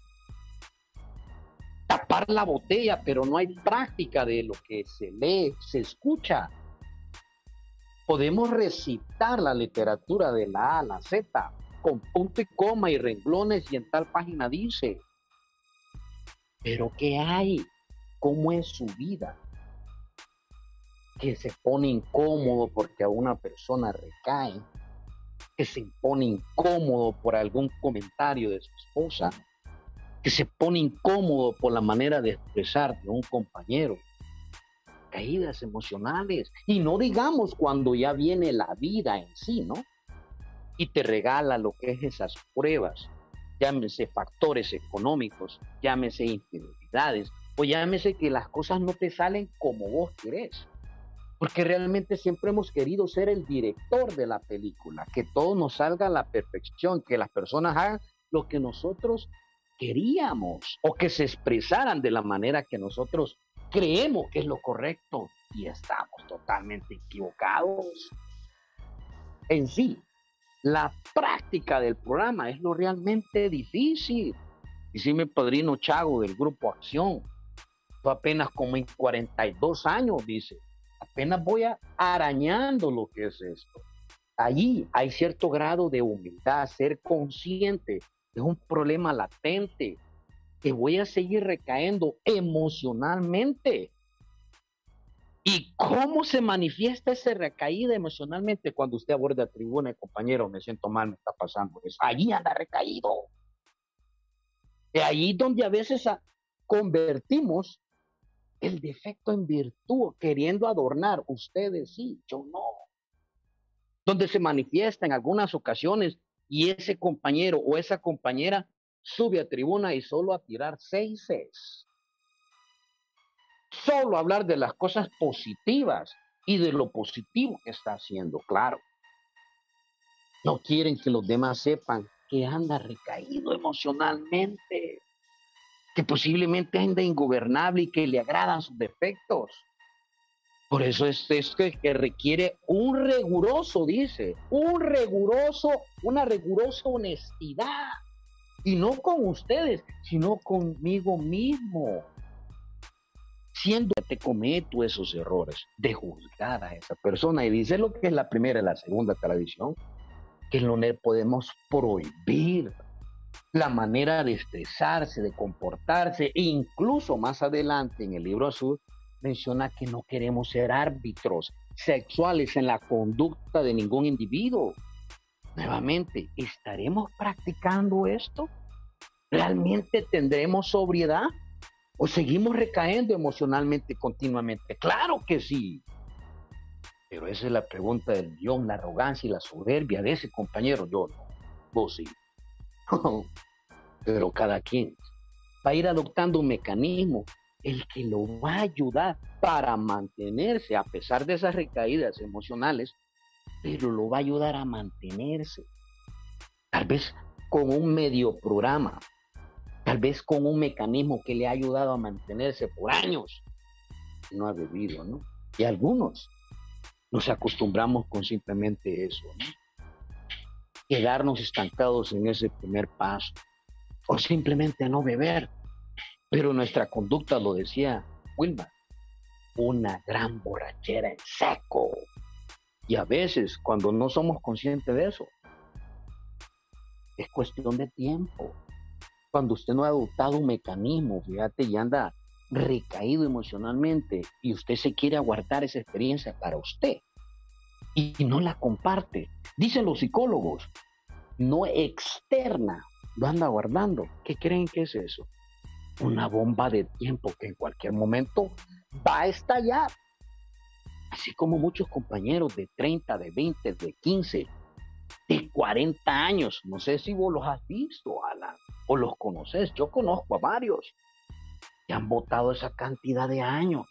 Tapar la botella, pero no hay práctica de lo que se lee, se escucha. Podemos recitar la literatura de la A a la Z con punto y coma y renglones y en tal página dice. Pero ¿qué hay? ¿Cómo es su vida? Que se pone incómodo porque a una persona recae, que se pone incómodo por algún comentario de su esposa, que se pone incómodo por la manera de expresar de un compañero, caídas emocionales, y no digamos cuando ya viene la vida en sí, ¿no? Y te regala lo que es esas pruebas, llámese factores económicos, llámese infidelidades, o llámese que las cosas no te salen como vos querés. Porque realmente siempre hemos querido ser el director de la película, que todo nos salga a la perfección, que las personas hagan lo que nosotros queríamos o que se expresaran de la manera que nosotros creemos que es lo correcto y estamos totalmente equivocados. En sí, la práctica del programa es lo realmente difícil. Y sí, mi padrino Chago del Grupo Acción, fue apenas como en cuarenta y dos años, dice, apenas voy a, arañando lo que es esto. Allí hay cierto grado de humildad, ser consciente es un problema latente, que voy a seguir recayendo emocionalmente. ¿Y cómo se manifiesta esa recaída emocionalmente? Cuando usted aborda la tribuna y compañero, me siento mal, me está pasando eso. Allí anda recaído. Y ahí donde a veces a, convertimos el defecto en virtud, queriendo adornar, ustedes sí, yo no. Donde se manifiesta en algunas ocasiones y ese compañero o esa compañera sube a tribuna y solo a tirar seises. Solo hablar de las cosas positivas y de lo positivo que está haciendo, claro. No quieren que los demás sepan que anda recaído emocionalmente, que posiblemente anda ingobernable y que le agradan sus defectos. Por eso es esto que requiere un riguroso, dice, un riguroso, una rigurosa honestidad. Y no con ustedes, sino conmigo mismo. Siendo que te cometo esos errores de juzgar a esa persona. Y dice lo que es la primera y la segunda tradición, que no le podemos prohibir la manera de expresarse, de comportarse, e incluso más adelante en el libro azul menciona que no queremos ser árbitros sexuales en la conducta de ningún individuo. Nuevamente, ¿estaremos practicando esto? ¿Realmente tendremos sobriedad? ¿O seguimos recayendo emocionalmente continuamente? Claro que sí. Pero esa es la pregunta del millón, la arrogancia y la soberbia de ese compañero. Yo no, vos sí. Pero cada quien va a ir adoptando un mecanismo, el que lo va a ayudar para mantenerse a pesar de esas recaídas emocionales, pero lo va a ayudar a mantenerse. Tal vez con un medio programa, tal vez con un mecanismo que le ha ayudado a mantenerse por años. No ha bebido, ¿no? Y algunos nos acostumbramos con simplemente eso, ¿no? Quedarnos estancados en ese primer paso, o simplemente no beber. Pero nuestra conducta, lo decía Wilmar, una gran borrachera en seco. Y a veces, cuando no somos conscientes de eso, es cuestión de tiempo. Cuando usted no ha adoptado un mecanismo, fíjate, y anda recaído emocionalmente, y usted se quiere aguardar esa experiencia para usted, y no la comparte. Dicen los psicólogos, no externa, lo anda guardando. ¿Qué creen que es eso? Una bomba de tiempo que en cualquier momento va a estallar. Así como muchos compañeros de treinta, de veinte, de quince, de cuarenta años, no sé si vos los has visto, Alan, o los conoces. Yo conozco a varios que han votado esa cantidad de años.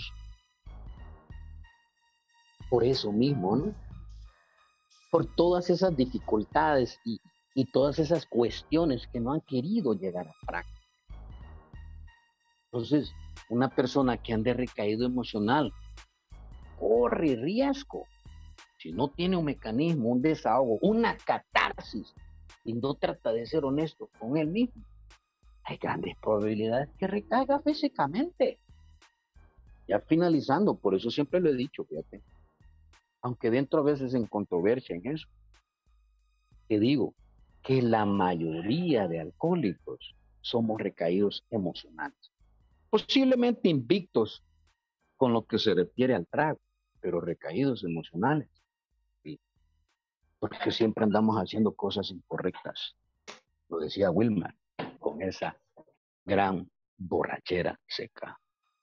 Por eso mismo, ¿no? Por todas esas dificultades y, y todas esas cuestiones que no han querido llegar a práctica. Entonces, una persona que ande recaído emocional corre riesgo. Si no tiene un mecanismo, un desahogo, una catarsis, y no trata de ser honesto con él mismo, hay grandes probabilidades que recaiga físicamente. Ya finalizando, por eso siempre lo he dicho, fíjate, aunque dentro a veces en controversia en eso, te digo que la mayoría de alcohólicos somos recaídos emocionales. Posiblemente invictos con lo que se refiere al trago, pero recaídos emocionales. ¿Sí? Porque siempre andamos haciendo cosas incorrectas. Lo decía Wilmar, con esa gran borrachera seca.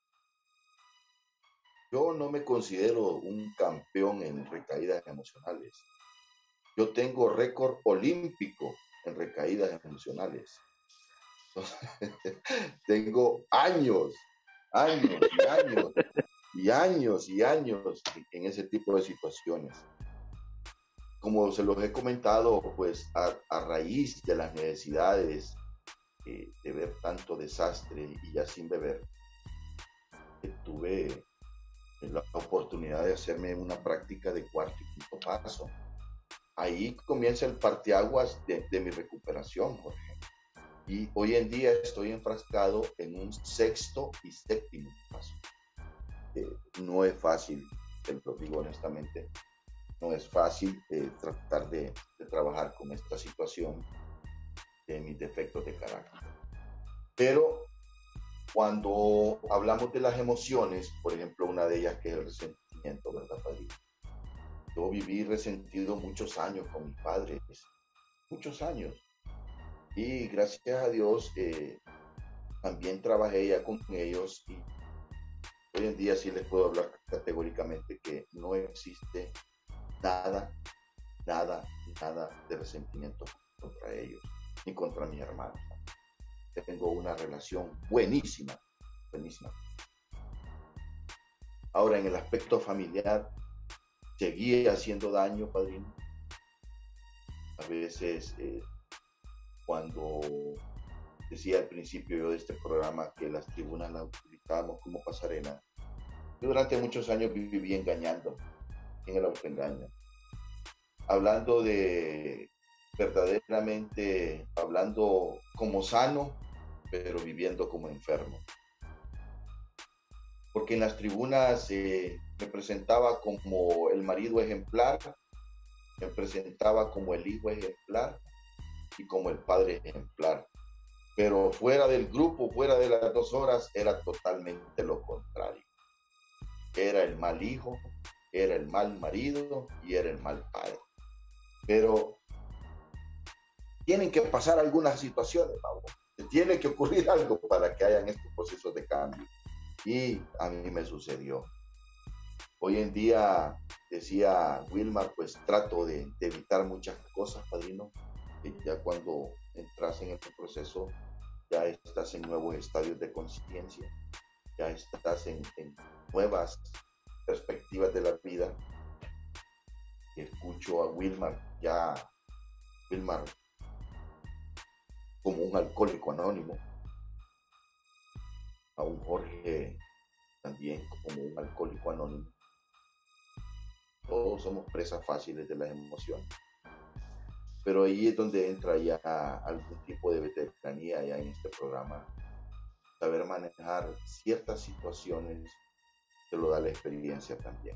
Yo no me considero un campeón en recaídas emocionales. Yo tengo récord olímpico en recaídas emocionales. Tengo años, años y años y años y años en ese tipo de situaciones. Como se los he comentado, pues a, a raíz de las necesidades eh, de ver tanto desastre y ya sin beber, eh, tuve la oportunidad de hacerme una práctica de cuarto y quinto paso. Ahí comienza el parteaguas de, de mi recuperación, Jorge. Y hoy en día estoy enfrascado en un sexto y séptimo paso. Eh, no es fácil, te lo digo honestamente, no es fácil eh, tratar de, de trabajar con esta situación de mis defectos de carácter. Pero cuando hablamos de las emociones, por ejemplo, una de ellas que es el resentimiento, ¿verdad, padrino? Yo viví resentido muchos años con mis padres, muchos años. Y gracias a Dios eh, también trabajé ya con ellos y hoy en día sí les puedo hablar categóricamente que no existe nada, nada, nada de resentimiento contra ellos, ni contra mis hermanos. Tengo una relación buenísima, buenísima. Ahora, en el aspecto familiar, seguía haciendo daño, padrino. A veces, eh, cuando decía al principio yo de este programa que las tribunas las utilizábamos como pasarela, yo durante muchos años viví engañando, en el autoengaño, hablando de verdaderamente, hablando como sano, pero viviendo como enfermo. Porque en las tribunas eh, me presentaba como el marido ejemplar, me presentaba como el hijo ejemplar y como el padre ejemplar. Pero fuera del grupo, fuera de las dos horas, era totalmente lo contrario. Era el mal hijo, era el mal marido y era el mal padre. Pero tienen que pasar algunas situaciones, Pablo. Tiene que ocurrir algo para que hayan estos procesos de cambio. Y a mí me sucedió. Hoy en día, decía Wilmar, pues trato de, de evitar muchas cosas, padrino. Y ya cuando entras en este proceso, ya estás en nuevos estadios de conciencia, ya estás en, en nuevas perspectivas de la vida. Escucho a Wilmar, ya Wilmar como un alcohólico anónimo, a un Jorge también como un alcohólico anónimo. Todos somos presas fáciles de las emociones, pero ahí es donde entra ya algún tipo de veteranía ya en este programa. Saber manejar ciertas situaciones te lo da la experiencia también.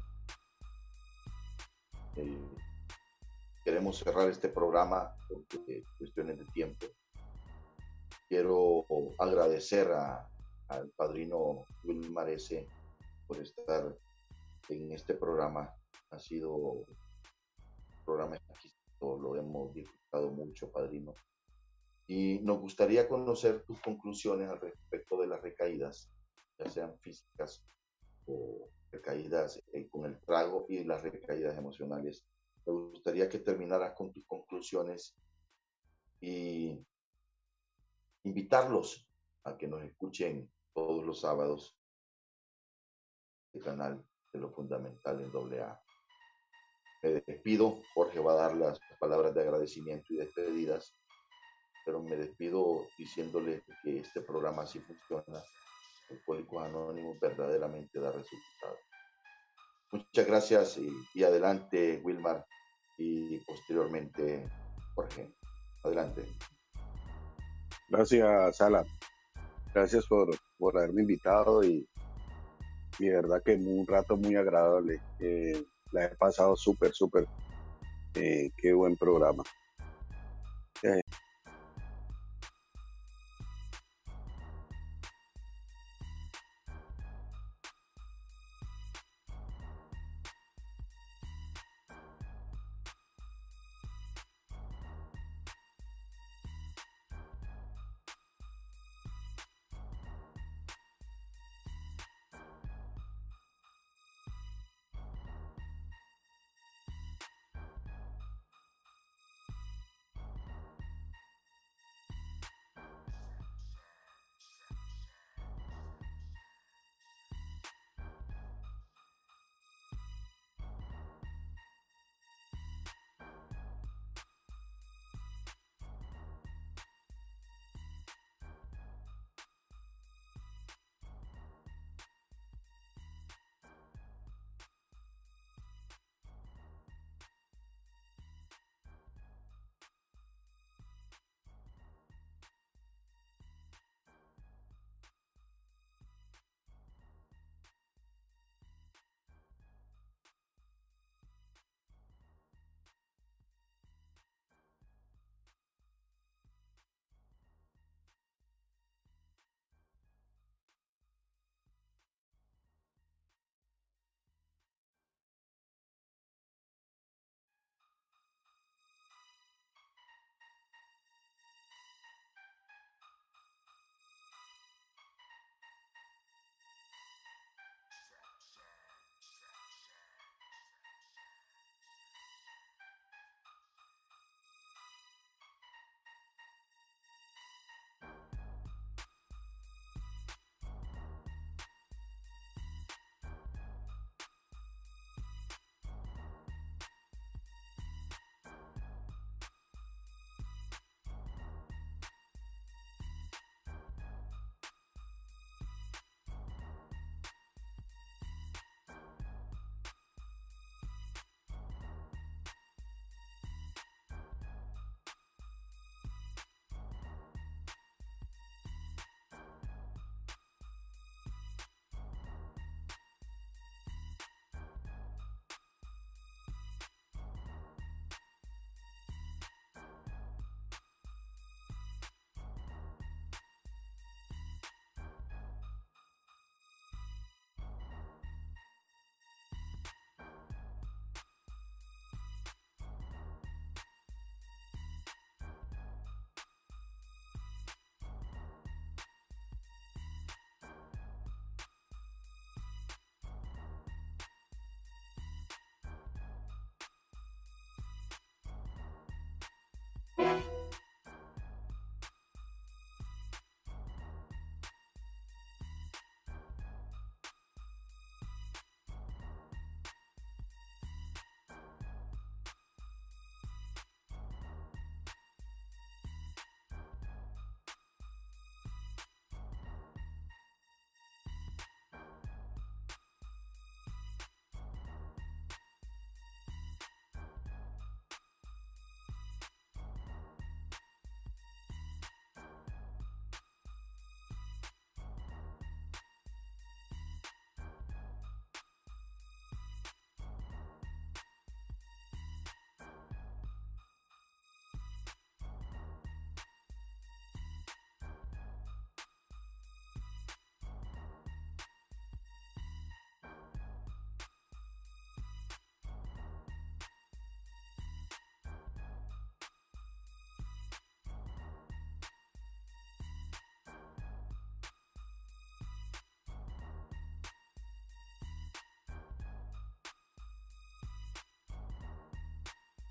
Eh, queremos cerrar este programa porque cuestiones de tiempo. Quiero agradecer a, al padrino Wilmar S. por estar en este programa. Ha sido un programa exquisito, lo hemos disfrutado mucho, padrino. Y nos gustaría conocer tus conclusiones al respecto de las recaídas, ya sean físicas o recaídas eh, con el trago y las recaídas emocionales. Me gustaría que terminaras con tus conclusiones y invitarlos a que nos escuchen todos los sábados el canal de Lo Fundamental en doble A. Me despido, Jorge va a dar las palabras de agradecimiento y despedidas, pero me despido diciéndole que este programa así funciona. Alcohólicos Anónimos verdaderamente da resultados. Muchas gracias y, y adelante, Wilmar, y posteriormente Jorge. Adelante. Gracias, Sala. Gracias por, por haberme invitado y, y de verdad que un rato muy agradable. Eh, la he pasado súper, súper. Eh, qué buen programa.